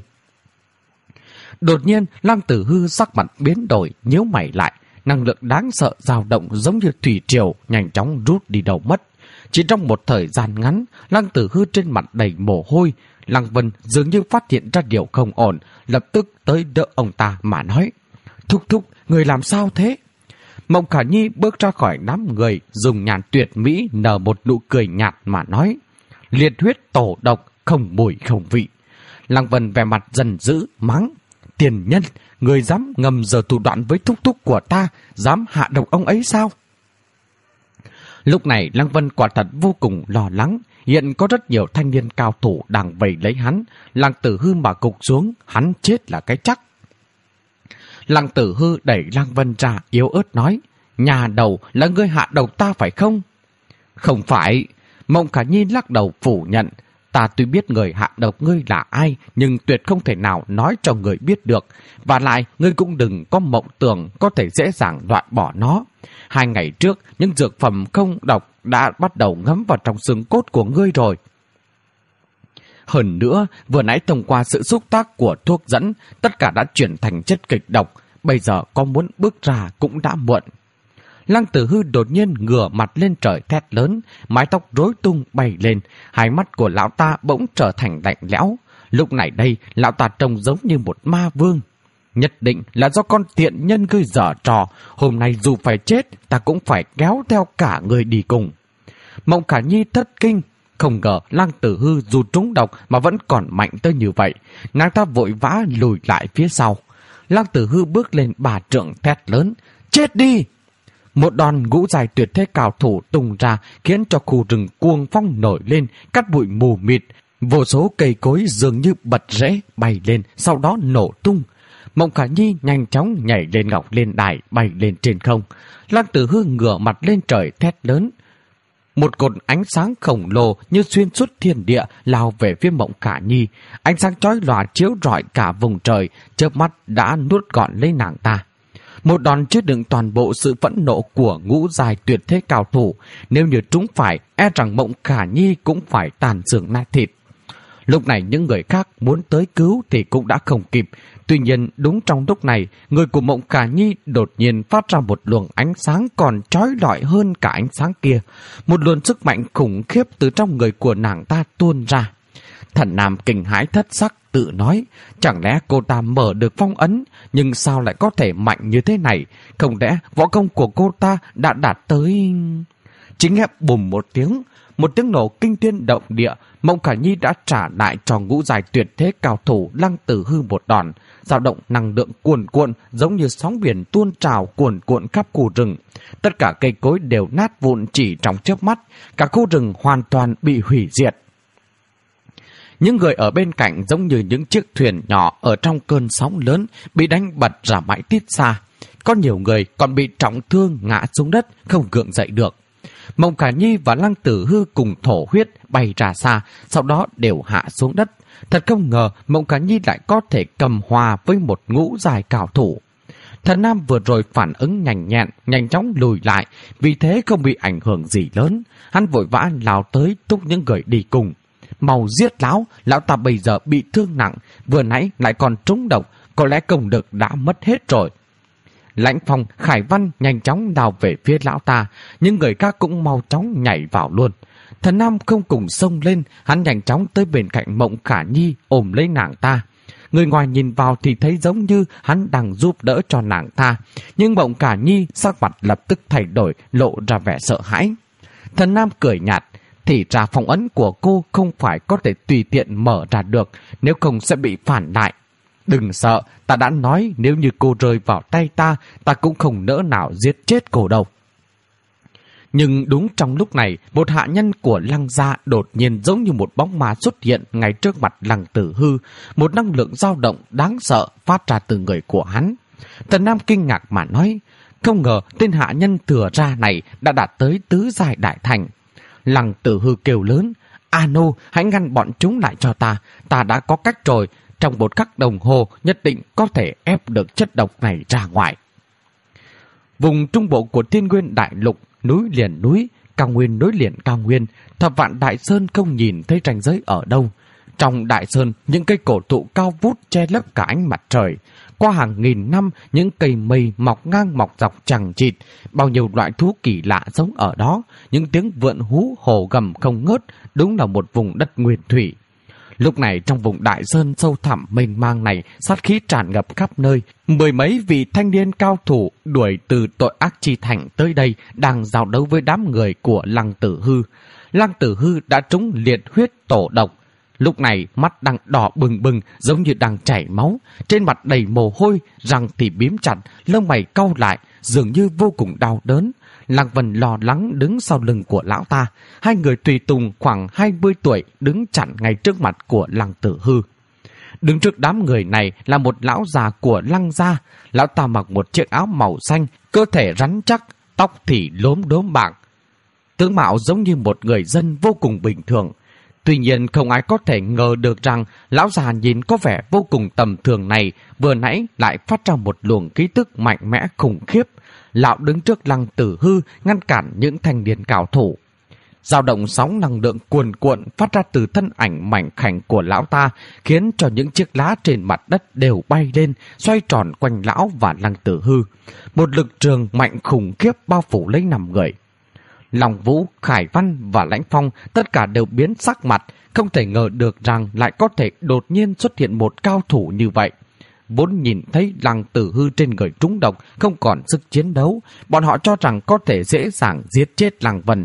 Đột nhiên, Lăng Tử Hư sắc mặt biến đổi, nhíu mày lại. Năng lượng đáng sợ dao động giống như thủy triều, nhanh chóng rút đi đâu mất. Chỉ trong một thời gian ngắn, Lăng Tử Hư trên mặt đầy mồ hôi. Lăng Vân dường như phát hiện ra điều không ổn, lập tức tới đỡ ông ta mà nói: Thúc thúc, người làm sao thế? Mộng Khả Nhi bước ra khỏi đám người, dùng nhàn tuyệt mỹ nở một nụ cười nhạt mà nói: Liệt huyết tổ độc, không mùi không vị. Lăng Vân vẻ mặt giận dữ mắng: Tiền nhân, người dám ngầm giờ thủ đoạn với thúc thúc của ta, dám hạ độc ông ấy sao? Lúc này Lăng Vân quả thật vô cùng lo lắng. Hiện có rất nhiều thanh niên cao thủ đang vây lấy hắn. Lăng Tử Hư mà gục xuống, hắn chết là cái chắc. Lăng Tử Hư đẩy Lăng Vân ra, yếu ớt nói: Nhà đầu, là ngươi hạ độc ta phải không? Không phải. Mộng Khả Nhi lắc đầu phủ nhận: Ta tuy biết người hạ độc ngươi là ai, nhưng tuyệt không thể nào nói cho người biết được. Và lại, ngươi cũng đừng có mộng tưởng có thể dễ dàng loại bỏ nó. 2 ngày trước, những dược phẩm không độc đã bắt đầu ngấm vào trong xương cốt của ngươi rồi. Hơn nữa, vừa nãy thông qua sự xúc tác của thuốc dẫn, tất cả đã chuyển thành chất kịch độc. Bây giờ có muốn bước ra cũng đã muộn. Lăng Tử Hư đột nhiên ngửa mặt lên trời thét lớn, mái tóc rối tung bay lên, 2 mắt của lão ta bỗng trở thành lạnh lẽo. Lúc này đây, lão ta trông giống như một ma vương. Nhất định là do con tiện nhân ngươi giở trò, hôm nay dù phải chết, ta cũng phải kéo theo cả người đi cùng. Mộng Khả Nhi thất kinh, không ngờ Lăng Tử Hư dù trúng độc mà vẫn còn mạnh tới như vậy. Nàng ta vội vã lùi lại phía sau. Lăng Tử Hư bước lên 3 trượng thét lớn, chết đi! Một đòn ngũ dài tuyệt thế cao thủ tung ra khiến cho khu rừng cuồng phong nổi lên, cát bụi mù mịt. Vô số cây cối dường như bật rễ bay lên, sau đó nổ tung. Mộng Khả Nhi nhanh chóng nhảy lên ngọc lên đài, bay lên trên không. Lăng Tử Hư ngửa mặt lên trời thét lớn. Một cột ánh sáng khổng lồ như xuyên suốt thiên địa lao về phía Mộng Khả Nhi. Ánh sáng chói lòa chiếu rọi cả vùng trời, chớp mắt đã nuốt gọn lấy nàng ta. Một đòn chứa đựng toàn bộ sự phẫn nộ của ngũ dài tuyệt thế cao thủ. Nếu như trúng phải, e rằng Mộng Khả Nhi cũng phải tàn xương nát thịt. Lúc này những người khác muốn tới cứu thì cũng đã không kịp. Tuy nhiên đúng trong lúc này, người của Mộng Khả Nhi đột nhiên phát ra một luồng ánh sáng còn chói lọi hơn cả ánh sáng kia. Một luồng sức mạnh khủng khiếp từ trong người của nàng ta tuôn ra. Thần Nam kinh hãi thất sắc tự nói, chẳng lẽ cô ta mở được phong ấn, nhưng sao lại có thể mạnh như thế này? Không lẽ võ công của cô ta đã đạt tới... Chỉ nghe bùm một tiếng nổ kinh thiên động địa. Mộng Khả Nhi đã trả lại cho ngũ dài tuyệt thế cao thủ Lăng Tử Hư một đòn. Dao động năng lượng cuồn cuộn giống như sóng biển tuôn trào cuồn cuộn khắp khu rừng. Tất cả cây cối đều nát vụn chỉ trong chớp mắt, cả khu rừng hoàn toàn bị hủy diệt. Những người ở bên cạnh giống như những chiếc thuyền nhỏ ở trong cơn sóng lớn bị đánh bật ra mãi tít xa. Có nhiều người còn bị trọng thương ngã xuống đất không gượng dậy được. Mộng Khả Nhi và Lăng Tử Hư cùng thổ huyết bay ra xa, sau đó đều hạ xuống đất. Thật không ngờ Mộng Khả Nhi lại có thể cầm hòa với một ngũ dài cao thủ. Thần Nam vừa rồi phản ứng nhanh nhẹn, nhanh chóng lùi lại, vì thế không bị ảnh hưởng gì lớn. Hắn vội vã lao tới thúc những người đi cùng. Mau giết lão ta bây giờ bị thương nặng, vừa nãy lại còn trúng độc, có lẽ công lực đã mất hết rồi. Lãnh Phong, Khải Văn nhanh chóng đào về phía lão ta, nhưng người khác cũng mau chóng nhảy vào luôn. Thần Nam không cùng xông lên, hắn nhanh chóng tới bên cạnh Mộng Khả Nhi ôm lấy nàng ta. Người ngoài nhìn vào thì thấy giống như hắn đang giúp đỡ cho nàng ta, nhưng Mộng Khả Nhi sắc mặt lập tức thay đổi, lộ ra vẻ sợ hãi. Thần Nam cười nhạt, thì ra phong ấn của cô không phải có thể tùy tiện mở ra được, nếu không sẽ bị phản lại. Đừng sợ, ta đã nói nếu như cô rơi vào tay ta, ta cũng không nỡ nào giết chết cô đâu. Nhưng đúng trong lúc này, một hạ nhân của Lăng gia đột nhiên giống như một bóng ma xuất hiện ngay trước mặt Lăng Tử Hư. Một năng lượng dao động đáng sợ phát ra từ người của hắn. Thần Nam kinh ngạc mà nói, không ngờ tên hạ nhân thừa ra này đã đạt tới tứ giai đại thành. Lăng Tử Hư kêu lớn, Ano, hãy ngăn bọn chúng lại cho ta đã có cách rồi. Trong một khắc đồng hồ nhất định có thể ép được chất độc này ra ngoài. Vùng trung bộ của Thiên Nguyên Đại Lục, núi liền núi, cao nguyên nối liền cao nguyên, Thập Vạn Đại Sơn không nhìn thấy ranh giới ở đâu. Trong Đại Sơn, những cây cổ thụ cao vút che lấp cả ánh mặt trời. Qua hàng nghìn năm, những cây mây mọc ngang mọc dọc chằng chịt, bao nhiêu loại thú kỳ lạ sống ở đó, những tiếng vượn hú hổ gầm không ngớt, đúng là một vùng đất nguyên thủy. Lúc này trong vùng Đại Sơn sâu thẳm mênh mang này, sát khí tràn ngập khắp nơi. Mười mấy vị thanh niên cao thủ đuổi từ Tội Ác Chi Thành tới đây đang giao đấu với đám người của Lăng Tử Hư. Lăng Tử Hư đã trúng liệt huyết tổ độc. Lúc này mắt đang đỏ bừng bừng giống như đang chảy máu, trên mặt đầy mồ hôi, răng thì bím chặt, lông mày cau lại, dường như vô cùng đau đớn. Lăng Vân lo lắng đứng sau lưng của lão ta. Hai người tùy tùng khoảng 20 tuổi đứng chặn ngay trước mặt của Lăng Tử Hư. Đứng trước đám người này là một lão già của Lăng gia. Lão ta mặc một chiếc áo màu xanh, cơ thể rắn chắc, tóc thì lốm đốm bạc. Tướng mạo giống như một người dân vô cùng bình thường. Tuy nhiên không ai có thể ngờ được rằng lão già nhìn có vẻ vô cùng tầm thường này vừa nãy lại phát ra một luồng khí tức mạnh mẽ khủng khiếp. Lão đứng trước Lăng Tử Hư ngăn cản những thanh niên cao thủ. Dao động sóng năng lượng cuồn cuộn phát ra từ thân ảnh mảnh khảnh của lão ta, khiến cho những chiếc lá trên mặt đất đều bay lên, xoay tròn quanh lão và Lăng Tử Hư. Một lực trường mạnh khủng khiếp bao phủ lấy 5 người. Long Vũ, Khải Văn và Lãnh Phong tất cả đều biến sắc mặt, không thể ngờ được rằng lại có thể đột nhiên xuất hiện một cao thủ như vậy. Vốn nhìn thấy Lăng Tử Hư trên người trúng độc, không còn sức chiến đấu, bọn họ cho rằng có thể dễ dàng giết chết Lăng Vân.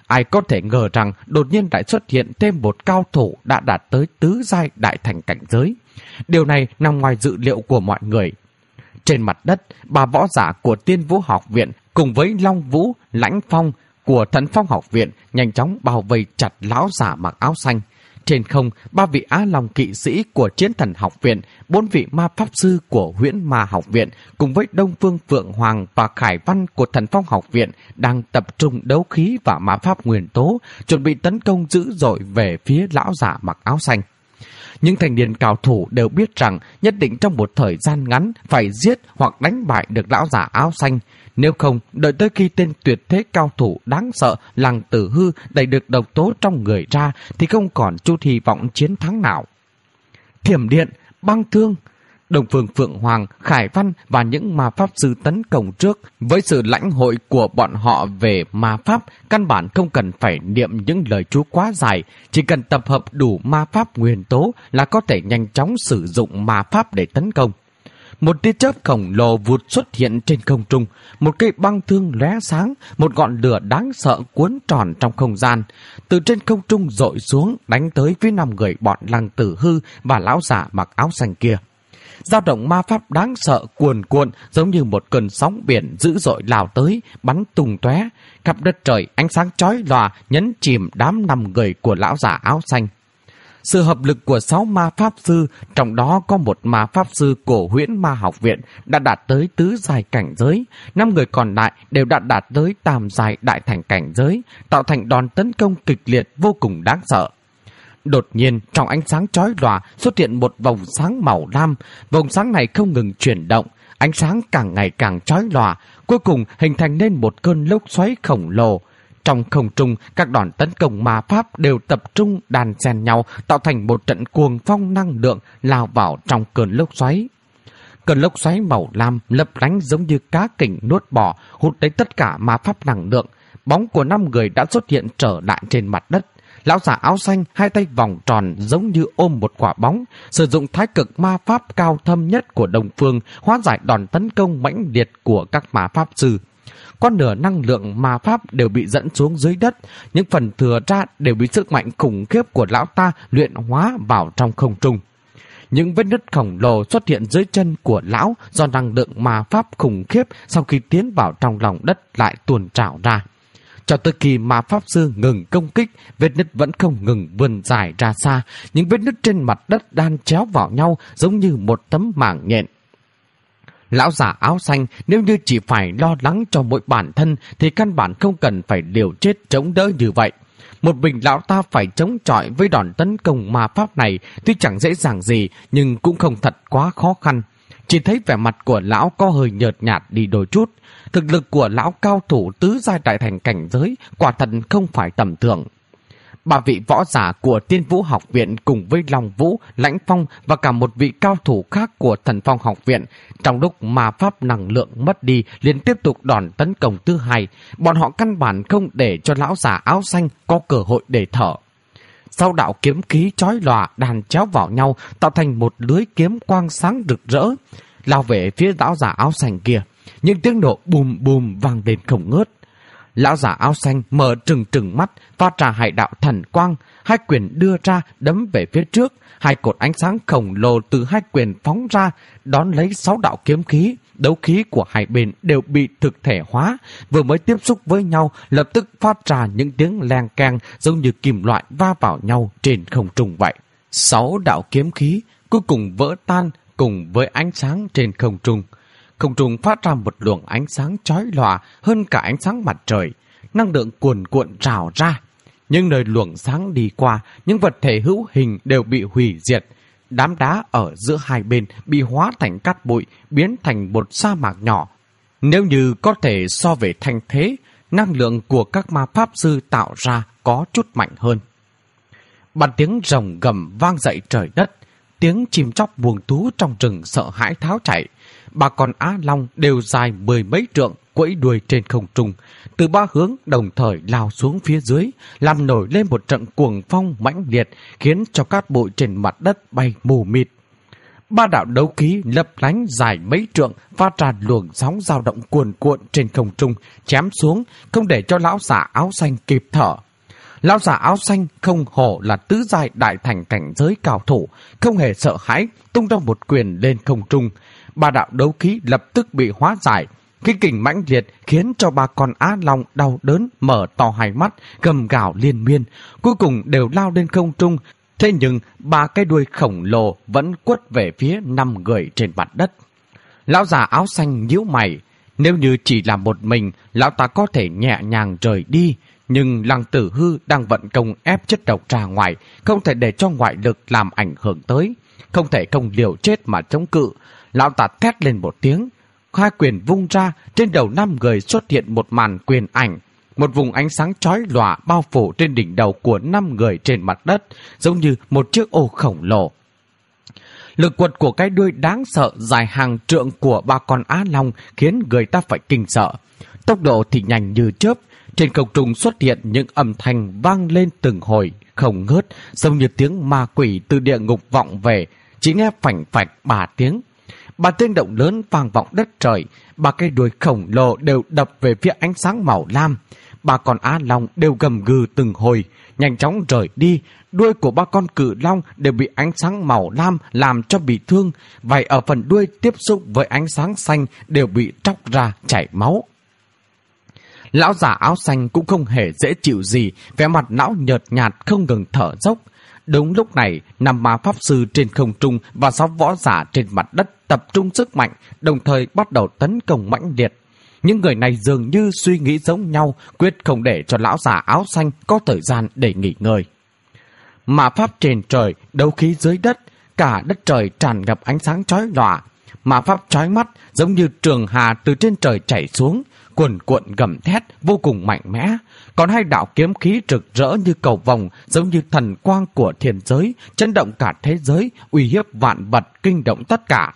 Ai có thể ngờ rằng đột nhiên lại xuất hiện thêm một cao thủ đã đạt tới tứ giai đại thành cảnh giới. Điều này nằm ngoài dự liệu của mọi người. Trên mặt đất, ba võ giả của Tiên Vũ học viện cùng với Long Vũ, Lãnh Phong của Thần Phong học viện nhanh chóng bao vây chặt lão giả mặc áo xanh. Trên không, 3 vị Á Long kỵ sĩ của Chiến Thần học viện, 4 vị ma pháp sư của Huyễn Ma học viện cùng với Đông Phương Phượng Hoàng và Khải Văn của Thần Phong học viện đang tập trung đấu khí và ma pháp nguyên tố, chuẩn bị tấn công dữ dội về phía lão giả mặc áo xanh. Những thành niên cao thủ đều biết rằng nhất định trong một thời gian ngắn phải giết hoặc đánh bại được lão giả áo xanh. Nếu không, đợi tới khi tên tuyệt thế cao thủ đáng sợ Lăng Tử Hư đẩy được độc tố trong người ra thì không còn chút hy vọng chiến thắng nào. Thiểm điện, băng thương, Đông Phương Phượng Hoàng, Khải Văn và những ma pháp sư tấn công trước. Với sự lãnh hội của bọn họ về ma pháp, căn bản không cần phải niệm những lời chú quá dài, chỉ cần tập hợp đủ ma pháp nguyên tố là có thể nhanh chóng sử dụng ma pháp để tấn công. Một tia chớp khổng lồ vụt xuất hiện trên không trung, một cây băng thương lóe sáng, một ngọn lửa đáng sợ cuốn tròn trong không gian, từ trên không trung dội xuống đánh tới phía 5 người bọn Lăng Tử Hư và lão giả mặc áo xanh kia. Dao động ma pháp đáng sợ cuồn cuộn giống như một cơn sóng biển dữ dội lao tới, bắn tung tóe, khắp đất trời ánh sáng chói lòa nhấn chìm đám 5 người của lão giả áo xanh. Sự hợp lực của 6 ma pháp sư, trong đó có một ma pháp sư của Huyễn Ma học viện đã đạt tới tứ giai cảnh giới, 5 người còn lại đều đã đạt tới tam giai đại thành cảnh giới, tạo thành đòn tấn công kịch liệt vô cùng đáng sợ. Đột nhiên, trong ánh sáng chói lòa xuất hiện một vòng sáng màu lam, vòng sáng này không ngừng chuyển động, ánh sáng càng ngày càng chói lòa, cuối cùng hình thành nên một cơn lốc xoáy khổng lồ. Trong không trung, các đòn tấn công ma pháp đều tập trung đan xen nhau, tạo thành một trận cuồng phong năng lượng lao vào trong cơn lốc xoáy. Cơn lốc xoáy màu lam lấp lánh giống như cá kình nuốt bò, hút lấy tất cả ma pháp năng lượng. Bóng của 5 người đã xuất hiện trở lại trên mặt đất. Lão giả áo xanh hai tay vòng tròn giống như ôm một quả bóng, sử dụng thái cực ma pháp cao thâm nhất của Đông Phương hóa giải đòn tấn công mãnh liệt của các ma pháp sư. Con nửa năng lượng ma pháp đều bị dẫn xuống dưới đất, những phần thừa ra đều bị sức mạnh khủng khiếp của lão ta luyện hóa vào trong không trung. Những vết nứt khổng lồ xuất hiện dưới chân của lão do năng lượng ma pháp khủng khiếp sau khi tiến vào trong lòng đất lại tuôn trào ra. Cho tới khi ma pháp sư ngừng công kích, vết nứt vẫn không ngừng vươn dài ra xa, những vết nứt trên mặt đất đan chéo vào nhau giống như một tấm màng nhện. Lão giả áo xanh nếu như chỉ phải lo lắng cho mỗi bản thân thì căn bản không cần phải liều chết chống đỡ như vậy. Một mình lão ta phải chống chọi với đòn tấn công ma pháp này tuy chẳng dễ dàng gì nhưng cũng không thật quá khó khăn. Chỉ thấy vẻ mặt của lão có hơi nhợt nhạt đi đôi chút. Thực lực của lão cao thủ tứ giai đại thành cảnh giới quả thật không phải tầm thường. 3 vị võ giả của Tiên Vũ học viện cùng với Long Vũ, Lãnh Phong và cả một vị cao thủ khác của Thần Phong học viện, trong lúc ma pháp năng lượng mất đi liền tiếp tục đòn tấn công thứ hai, bọn họ căn bản không để cho lão giả áo xanh có cơ hội để thở. Sau đạo kiếm khí chói lòa đàn chéo vào nhau tạo thành một lưới kiếm quang sáng rực rỡ, lao về phía lão giả áo xanh kia. Những tiếng nổ bùm bùm vang lên không ngớt. Lão giả áo xanh mở trừng mắt, phát ra hải đạo thần quang, hai quyền đưa ra đấm về phía trước, hai cột ánh sáng khổng lồ từ hai quyền phóng ra, đón lấy 6 đạo kiếm khí. Đấu khí của hai bên đều bị thực thể hóa, vừa mới tiếp xúc với nhau lập tức phát ra những tiếng leng keng giống như kim loại va vào nhau trên không trung vậy. 6 đạo kiếm khí cuối cùng vỡ tan cùng với ánh sáng trên không trung. Không trung phát ra một luồng ánh sáng chói lòa hơn cả ánh sáng mặt trời, năng lượng cuồn cuộn trào ra. Nhưng nơi luồng sáng đi qua, những vật thể hữu hình đều bị hủy diệt. Đám đá ở giữa hai bên bị hóa thành cát bụi, biến thành một sa mạc nhỏ. Nếu như có thể so về thanh thế, năng lượng của các ma pháp sư tạo ra có chút mạnh hơn. Bàn tiếng rồng gầm vang dậy trời đất, tiếng chim chóc buông tú trong rừng sợ hãi tháo chạy. 3 con á long đều dài 10 mấy trượng quẫy đuôi trên không trung, từ 3 hướng đồng thời lao xuống phía dưới, làm nổi lên một trận cuồng phong mãnh liệt, khiến cho cát bụi trên mặt đất bay mù mịt. Ba đạo đấu khí lấp lánh dài mấy trượng, phát ra luồng sóng dao động cuồn cuộn trên không trung, chém xuống, không để cho lão giả áo xanh kịp thở. Lão giả áo xanh không hổ là tứ giai đại thành cảnh giới cao thủ, không hề sợ hãi, tung ra một quyền lên không trung. Ba đạo đấu khí lập tức bị hóa giải. Khí kình mãnh liệt khiến cho ba con á long đau đớn mở to hai mắt, gầm gào liên miên, cuối cùng đều lao lên không trung. Thế nhưng ba cái đuôi khổng lồ vẫn quất về phía 5 người trên mặt đất. Lão già áo xanh nhíu mày, nếu như chỉ là một mình, lão ta có thể nhẹ nhàng rời đi, nhưng Lăng Tử Hư đang vận công ép chất độc ra ngoài, không thể để cho ngoại lực làm ảnh hưởng tới, không thể không liều chết mà chống cự. Lão ta thét lên một tiếng, hai quyền vung ra, trên đầu 5 người xuất hiện một màn quyền ảnh. Một vùng ánh sáng chói lòa bao phủ trên đỉnh đầu của 5 người trên mặt đất, giống như một chiếc ô khổng lồ. Lực quật của cái đuôi đáng sợ dài hàng trượng của ba con á long khiến người ta phải kinh sợ. Tốc độ thì nhanh như chớp, trên không trung xuất hiện những âm thanh vang lên từng hồi, không ngớt, giống như tiếng ma quỷ từ địa ngục vọng về, chỉ nghe phành phạch 3 tiếng. 3 tiếng động lớn vang vọng đất trời, ba cái đuôi khổng lồ đều đập về phía ánh sáng màu lam. Ba con á long đều gầm gừ từng hồi, nhanh chóng rời đi. Đuôi của ba con cự long đều bị ánh sáng màu lam làm cho bị thương, vảy ở phần đuôi tiếp xúc với ánh sáng xanh đều bị tróc ra chảy máu. Lão giả áo xanh cũng không hề dễ chịu gì, vẻ mặt não nhợt nhạt không ngừng thở dốc. Đúng lúc này, 5 ma pháp sư trên không trung và 6 võ giả trên mặt đất tập trung sức mạnh, đồng thời bắt đầu tấn công mãnh liệt. Những người này dường như suy nghĩ giống nhau, quyết không để cho lão giả áo xanh có thời gian để nghỉ ngơi. Ma pháp trên trời, đấu khí dưới đất, cả đất trời tràn ngập ánh sáng chói lòa. Ma pháp chói mắt giống như trường hà từ trên trời chảy xuống, cuồn cuộn gầm thét vô cùng mạnh mẽ. Còn hai đạo kiếm khí rực rỡ như cầu vồng, giống như thần quang của thiên giới, chấn động cả thế giới, uy hiếp vạn vật, kinh động tất cả.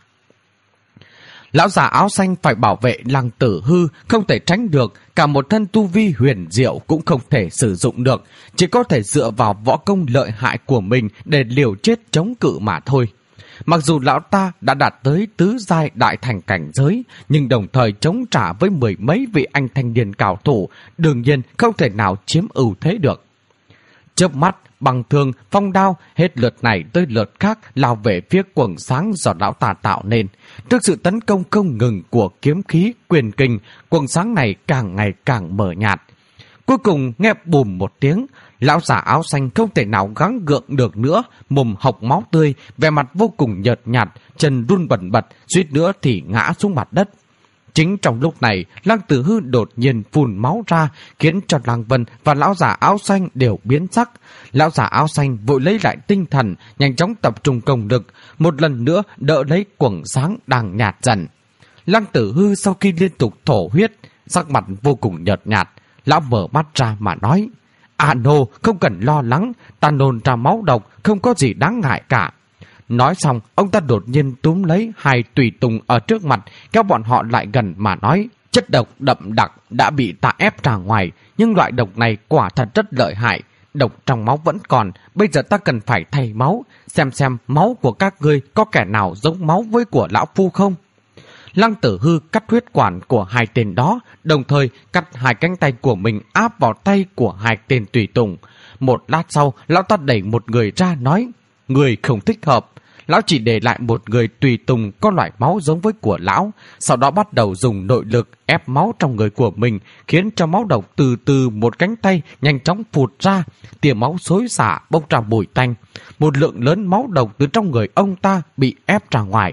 Lão già áo xanh phải bảo vệ Lăng Tử Hư, không thể tránh được, cả một thân tu vi huyền diệu cũng không thể sử dụng được, chỉ có thể dựa vào võ công lợi hại của mình để liều chết chống cự mà thôi. Mặc dù lão ta đã đạt tới tứ giai đại thành cảnh giới, nhưng đồng thời chống trả với 10 mấy vị anh thanh niên cao thủ, đương nhiên không thể nào chiếm ưu thế được. Chớp mắt, bằng thương, phong đao, hết lượt này tới lượt khác lao về phía quầng sáng do lão ta tạo nên. Trước sự tấn công không ngừng của kiếm khí, quyền kình, quầng sáng này càng ngày càng mờ nhạt. Cuối cùng nghe bùm một tiếng, lão giả áo xanh không thể nào gắng gượng được nữa, mồm hộc máu tươi, vẻ mặt vô cùng nhợt nhạt, chân run bần bật, suýt nữa thì ngã xuống mặt đất. Chính trong lúc này, Lăng Tử Hư đột nhiên phun máu ra, khiến cho Lăng Vân và lão giả áo xanh đều biến sắc. Lão giả áo xanh vội lấy lại tinh thần, nhanh chóng tập trung công lực, một lần nữa đỡ lấy quầng sáng đang nhạt dần. Lăng Tử Hư sau khi liên tục thổ huyết, sắc mặt vô cùng nhợt nhạt, lão mở mắt ra mà nói: "Nô, không cần lo lắng, ta nôn ra máu độc, không có gì đáng ngại cả." Nói xong, ông ta đột nhiên túm lấy 2 tùy tùng ở trước mặt, kéo bọn họ lại gần mà nói: "Chất độc đậm đặc đã bị ta ép ra ngoài, nhưng loại độc này quả thật rất lợi hại. Độc trong máu vẫn còn, bây giờ ta cần phải thay máu, xem máu của các ngươi có kẻ nào giống máu với của lão phu không?" Lăng Tử Hư cắt huyết quản của 2 tên đó, đồng thời cắt 2 cánh tay của mình áp vào tay của 2 tên tùy tùng. Một lát sau, lão ta đẩy một người ra nói: "Người không thích hợp." Lão chỉ để lại một người tùy tùng có loại máu giống với của lão, sau đó bắt đầu dùng nội lực ép máu trong người của mình, khiến cho máu độc từ từ một cánh tay nhanh chóng phụt ra, tia máu xối xả bốc ra mùi tanh. Một lượng lớn máu độc từ trong người ông ta bị ép ra ngoài.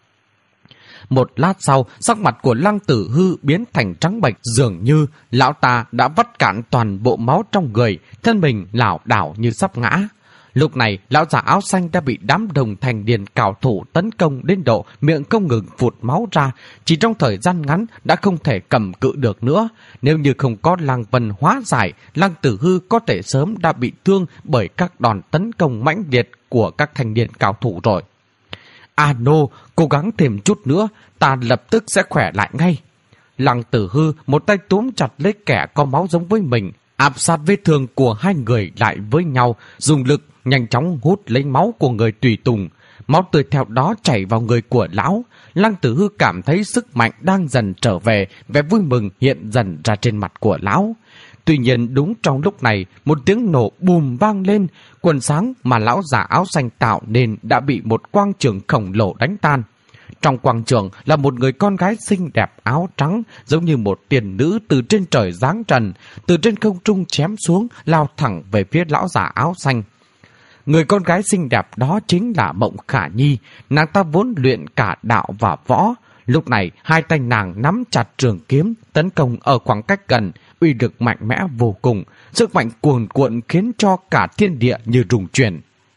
Một lát sau, sắc mặt của Lăng Tử Hư biến thành trắng bệch, dường như lão ta đã vắt cạn toàn bộ máu trong người, thân mình lảo đảo như sắp ngã. Lúc này, lão già áo xanh đã bị đám đồng thành niên cao thủ tấn công đến độ miệng không ngừng phụt máu ra, chỉ trong thời gian ngắn đã không thể cầm cự được nữa. Nếu như không có Lăng Vân hóa giải, Lăng Tử Hư có thể sớm đã bị thương bởi các đòn tấn công mãnh liệt của các thanh niên cao thủ rồi. "Nô, cố gắng thêm chút nữa, ta lập tức sẽ khỏe lại ngay." Lăng Tử Hư một tay túm chặt lấy kẻ có máu giống với mình, áp sát vết thương của 2 người lại với nhau, dùng lực nhanh chóng hút lấy máu của người tùy tùng. máu tươi theo đó chảy vào người của lão. Lăng Tử Hư cảm thấy sức mạnh đang dần trở về, vẻ vui mừng hiện dần ra trên mặt của lão. Tuy nhiên đúng trong lúc này, một tiếng nổ bùm vang lên, quần sáng mà lão giả áo xanh tạo nên đã bị một quang trường khổng lồ đánh tan. Trong quang trường là một người con gái xinh đẹp áo trắng, giống như một tiền nữ từ trên trời giáng trần, từ trên không trung chém xuống, lao thẳng về phía lão giả áo xanh. Người con gái xinh đẹp đó chính là Mộng Khả Nhi, nàng ta vốn luyện cả đạo và võ. Lúc này, hai tay nàng nắm chặt trường kiếm, tấn công ở khoảng cách gần, uy lực mạnh mẽ vô cùng, sức mạnh cuồn cuộn khiến cho cả thiên địa như rung chuyển.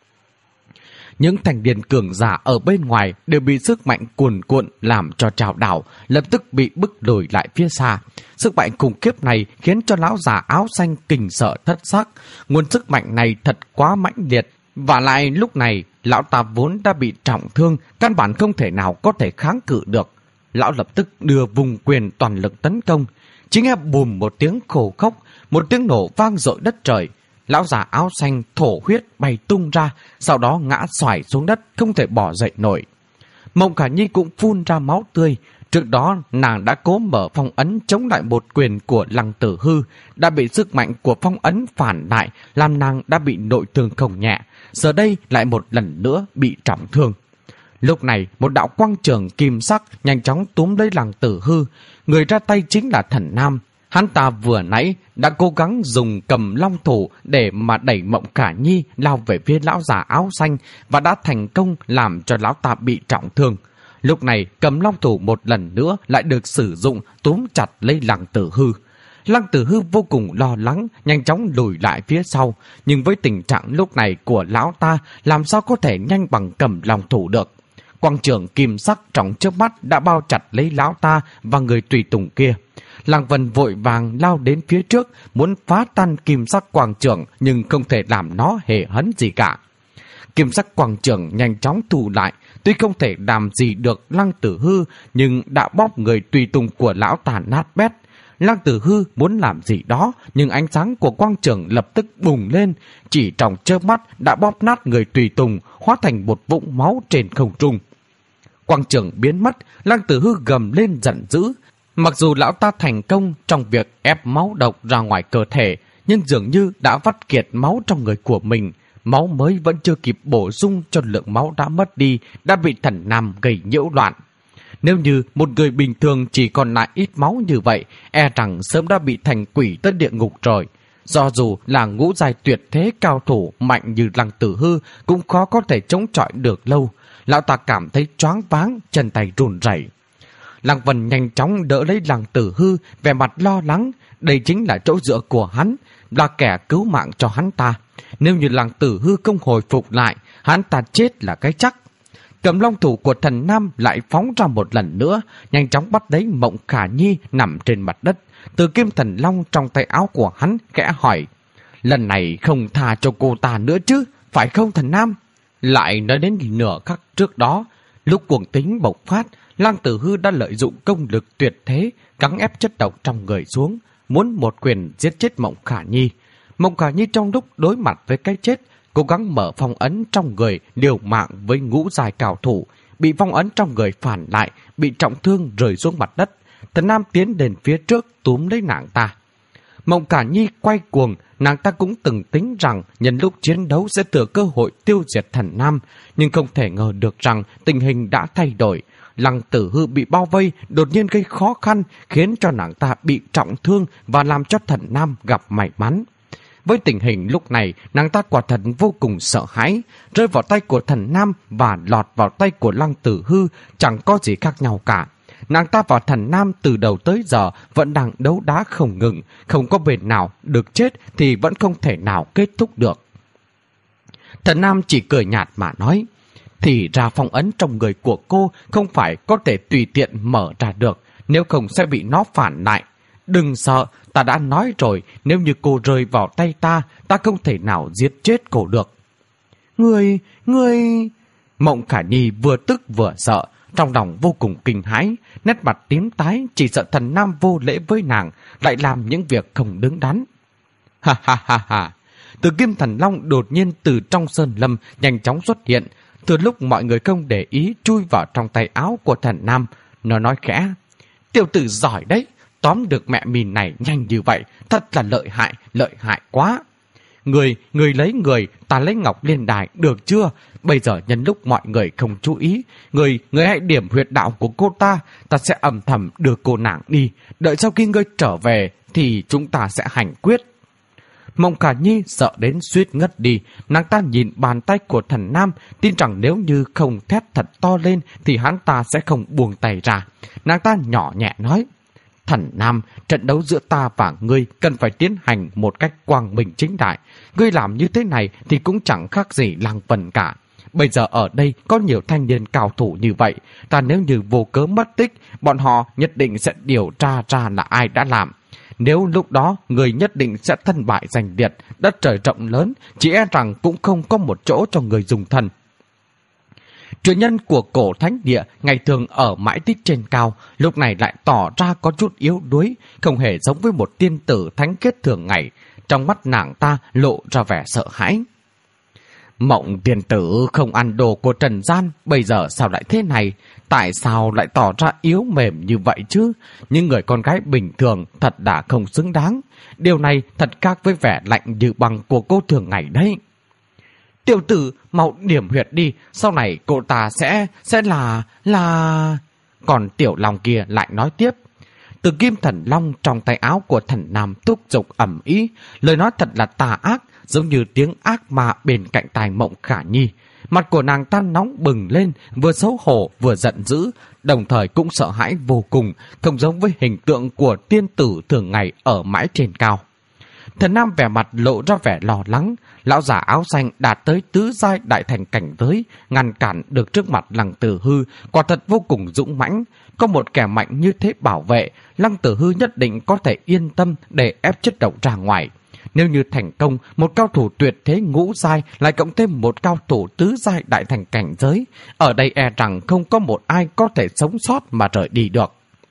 Những thành viên cường giả ở bên ngoài đều bị sức mạnh cuồn cuộn làm cho trao đảo, lập tức bị bức lùi lại phía xa. Sức mạnh khủng khiếp này khiến cho lão già áo xanh kinh sợ thất sắc. Nguồn sức mạnh này thật quá mãnh liệt, và lại lúc này lão ta vốn đã bị trọng thương, căn bản không thể nào có thể kháng cự được. Lão lập tức đưa vùng quyền toàn lực tấn công. Chỉ nghe bùm một tiếng khổ khốc, một tiếng nổ vang dội đất trời. Lão già áo xanh thổ huyết bay tung ra, sau đó ngã xoài xuống đất, không thể bỏ dậy nổi. Mộng Khả Nhi cũng phun ra máu tươi. Trước đó nàng đã cố mở phong ấn chống lại một quyền của Lăng Tử Hư, đã bị sức mạnh của phong ấn phản lại, làm nàng đã bị nội thương không nhẹ. Giờ đây lại một lần nữa bị trọng thương. Lúc này một đạo quang trường kim sắc nhanh chóng túm lấy Lăng Tử Hư. Người ra tay chính là Thần Nam. Hắn ta vừa nãy đã cố gắng dùng cầm long thủ để mà đẩy Mộng Khả Nhi lao về phía lão già áo xanh và đã thành công làm cho lão ta bị trọng thương. Lúc này cầm long thủ một lần nữa lại được sử dụng túm chặt lấy Lăng Tử Hư. Lăng Tử Hư vô cùng lo lắng, nhanh chóng lùi lại phía sau, nhưng với tình trạng lúc này của lão ta làm sao có thể nhanh bằng cầm long thủ được. Quang trường kim sắc trong trước mắt đã bao chặt lấy lão ta và người tùy tùng kia. Lăng Vân vội vàng lao đến phía trước, muốn phá tan kim sắc quang trường nhưng không thể làm nó hề hấn gì cả. Kim sắc quang trường nhanh chóng thu lại, tuy không thể làm gì được Lăng Tử Hư nhưng đã bóp người tùy tùng của lão ta nát bét. Lăng Tử Hư muốn làm gì đó nhưng ánh sáng của quang trường lập tức bùng lên, chỉ trong chớp mắt đã bóp nát người tùy tùng, hóa thành một vũng máu trên không trung. Quang trường biến mất, Lăng Tử Hư gầm lên giận dữ. Mặc dù lão ta thành công trong việc ép máu độc ra ngoài cơ thể, nhưng dường như đã vắt kiệt máu trong người của mình. Máu mới vẫn chưa kịp bổ sung cho lượng máu đã mất đi, đã bị Thần Nam gây nhiễu loạn. Nếu như một người bình thường chỉ còn lại ít máu như vậy, e rằng sớm đã bị thành quỷ tới địa ngục rồi. Do dù là ngũ giai tuyệt thế cao thủ mạnh như Lăng Tử Hư cũng khó có thể chống chọi được lâu. Lão ta cảm thấy choáng váng, chân tay run rẩy. Lăng Vân nhanh chóng đỡ lấy Lăng Tử Hư, vẻ mặt lo lắng. Đây chính là chỗ dựa của hắn, là kẻ cứu mạng cho hắn ta. Nếu như Lăng Tử Hư không hồi phục lại, hắn ta chết là cái chắc. Cầm long thủ của Thần Nam lại phóng ra một lần nữa, nhanh chóng bắt lấy Mộng Khả Nhi nằm trên mặt đất. Từ kim thần long trong tay áo của hắn khẽ hỏi: lần này không tha cho cô ta nữa chứ, phải không Thần Nam? Lại nói đến nửa khắc trước đó, lúc cuồng tính bộc phát, Lăng Tử Hư đã lợi dụng công lực tuyệt thế, gắng ép chất độc trong người xuống, muốn một quyền giết chết Mộng Khả Nhi. Mộng Khả Nhi trong lúc đối mặt với cái chết, cố gắng mở phong ấn trong người, liều mạng với ngũ giai cao thủ, bị phong ấn trong người phản lại, bị trọng thương rơi xuống mặt đất. Thần Nam tiến đến phía trước túm lấy nàng ta. Mộng Khả Nhi quay cuồng, nàng ta cũng từng tính rằng nhân lúc chiến đấu sẽ thừa cơ hội tiêu diệt Thần Nam, nhưng không thể ngờ được rằng tình hình đã thay đổi. Lăng Tử Hư bị bao vây đột nhiên gây khó khăn, khiến cho nàng ta bị trọng thương và làm cho Thần Nam gặp may mắn. Với tình hình lúc này, nàng ta quả thật vô cùng sợ hãi, rơi vào tay của Thần Nam và lọt vào tay của Lăng Tử Hư chẳng có gì khác nhau cả. Nàng ta và Thần Nam từ đầu tới giờ vẫn đang đấu đá không ngừng, không có bên nào được chết thì vẫn không thể nào kết thúc được. Thần Nam chỉ cười nhạt mà nói: thì ra phong ấn trong người của cô không phải có thể tùy tiện mở ra được, nếu không sẽ bị nó phản lại. Đừng sợ, ta đã nói rồi, nếu như cô rơi vào tay ta, ta không thể nào giết chết cô được. Ngươi... Mộng Khả Nhi vừa tức vừa sợ, trong lòng vô cùng kinh hãi, nét mặt tím tái, chỉ sợ Thần Nam vô lễ với nàng, lại làm những việc không đứng đắn. Ha ha ha ha! Từ kim thần long đột nhiên từ trong sơn lâm nhanh chóng xuất hiện, Từ lúc mọi người không để ý chui vào trong tay áo của thần nam, nó nói khẽ: "Tiểu tử giỏi đấy, tóm được mẹ mìn này nhanh như vậy, thật là lợi hại quá. Người lấy người, ta lấy ngọc lên đài, được chưa? Bây giờ nhân lúc mọi người không chú ý, người hãy điểm huyệt đạo của cô ta sẽ âm thầm đưa cô nàng đi. Đợi sau khi ngươi trở về thì chúng ta sẽ hành quyết." Mộng Khả Nhi sợ đến suýt ngất đi. Nàng ta nhìn bàn tay của thần nam, tin rằng nếu như không thét thật to lên thì hắn ta sẽ không buông tay ra. Nàng ta nhỏ nhẹ nói: "Thần nam, trận đấu giữa ta và ngươi cần phải tiến hành một cách quang minh chính đại. Ngươi làm như thế này thì cũng chẳng khác gì Lăng Vân cả. Bây giờ ở đây có nhiều thanh niên cao thủ như vậy, ta nếu như vô cớ mất tích, bọn họ nhất định sẽ điều tra ra là ai đã làm. Nếu lúc đó người nhất định sẽ thân bại giành liệt, đất trời rộng lớn, chỉ e rằng cũng không có một chỗ cho người dùng thân." Truyền nhân của cổ thánh địa ngày thường ở mãi tích trên cao, lúc này lại tỏ ra có chút yếu đuối, không hề giống với một tiên tử thánh khiết thường ngày. Trong mắt nàng ta lộ ra vẻ sợ hãi. "Mộng tiên tử không ăn đồ của trần gian, bây giờ sao lại thế này? Tại sao lại tỏ ra yếu mềm như vậy chứ? Những người con gái bình thường thật đã không xứng đáng. Điều này thật khác với vẻ lạnh như băng của cô thường ngày đấy." "Tiểu tử, mau điểm huyệt đi, sau này cô ta sẽ là... Còn Tiểu Long kia lại nói tiếp. Từ kim thần long trong tay áo của thần nam thúc giục ầm ĩ, lời nói thật là tà ác, giống như tiếng ác ma bên cạnh tai Mộng Khả Nhi. Mặt của nàng ta nóng bừng lên, vừa xấu hổ vừa giận dữ, đồng thời cũng sợ hãi vô cùng, không giống với hình tượng của tiên tử thường ngày ở mãi trên cao. Thần nam vẻ mặt lộ ra vẻ lo lắng. Lão giả áo xanh đạt tới tứ giai đại thành cảnh giới, ngăn cản được trước mặt Lăng Tử Hư, quả thật vô cùng dũng mãnh. Có một kẻ mạnh như thế bảo vệ, Lăng Tử Hư nhất định có thể yên tâm để ép chất độc ra ngoài. Nếu như thành công, một cao thủ tuyệt thế ngũ giai lại cộng thêm một cao thủ tứ giai đại thành cảnh giới, ở đây e rằng không có một ai có thể sống sót mà rời đi được.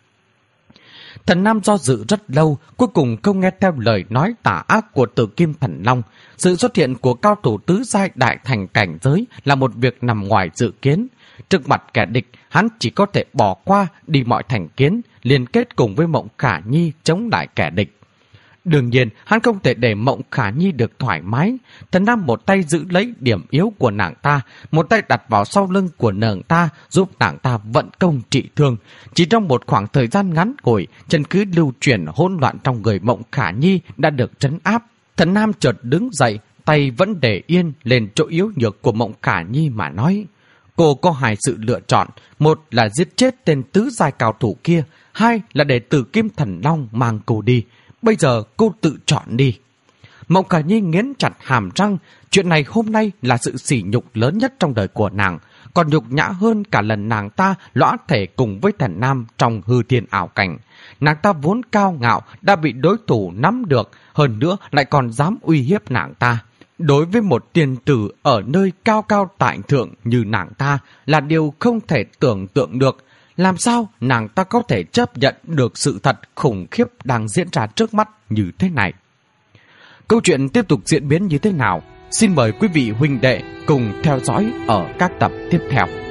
Thần nam do dự rất lâu, cuối cùng không nghe theo lời nói tà ác của Tử Kim Thần Long. Sự xuất hiện của cao thủ tứ giai đại thành cảnh giới là một việc nằm ngoài dự kiến. Trước mặt kẻ địch, hắn chỉ có thể bỏ qua đi mọi thành kiến, liên kết cùng với Mộng Khả Nhi chống lại kẻ địch. Đương nhiên, hắn không thể để Mộng Khả Nhi được thoải mái. Thần nam một tay giữ lấy điểm yếu của nàng ta, một tay đặt vào sau lưng của nàng ta, giúp nàng ta vận công trị thương. Chỉ trong một khoảng thời gian ngắn ngủi, chân khí lưu chuyển hỗn loạn trong người Mộng Khả Nhi đã được trấn áp. Thần nam chợt đứng dậy, tay vẫn để yên lên chỗ yếu nhược của Mộng Khả Nhi mà nói: "Cô có hai sự lựa chọn, một là giết chết tên tứ giai cao thủ kia, hai là để Tử Kim Thần Long mang cô đi. Bây giờ cô tự chọn đi." Mộng Khả Nhi nghiến chặt hàm răng. Chuyện này hôm nay là sự sỉ nhục lớn nhất trong đời của nàng, còn nhục nhã hơn cả lần nàng ta lõa thể cùng với thần nam trong hư thiên ảo cảnh. Nàng ta vốn cao ngạo đã bị đối thủ nắm được, hơn nữa lại còn dám uy hiếp nàng ta. Đối với một tiên tử ở nơi cao cao tại thượng như nàng ta là điều không thể tưởng tượng được. Làm sao nàng ta có thể chấp nhận được sự thật khủng khiếp đang diễn ra trước mắt như thế này? Câu chuyện tiếp tục diễn biến như thế nào? Xin mời quý vị huynh đệ cùng theo dõi ở các tập tiếp theo.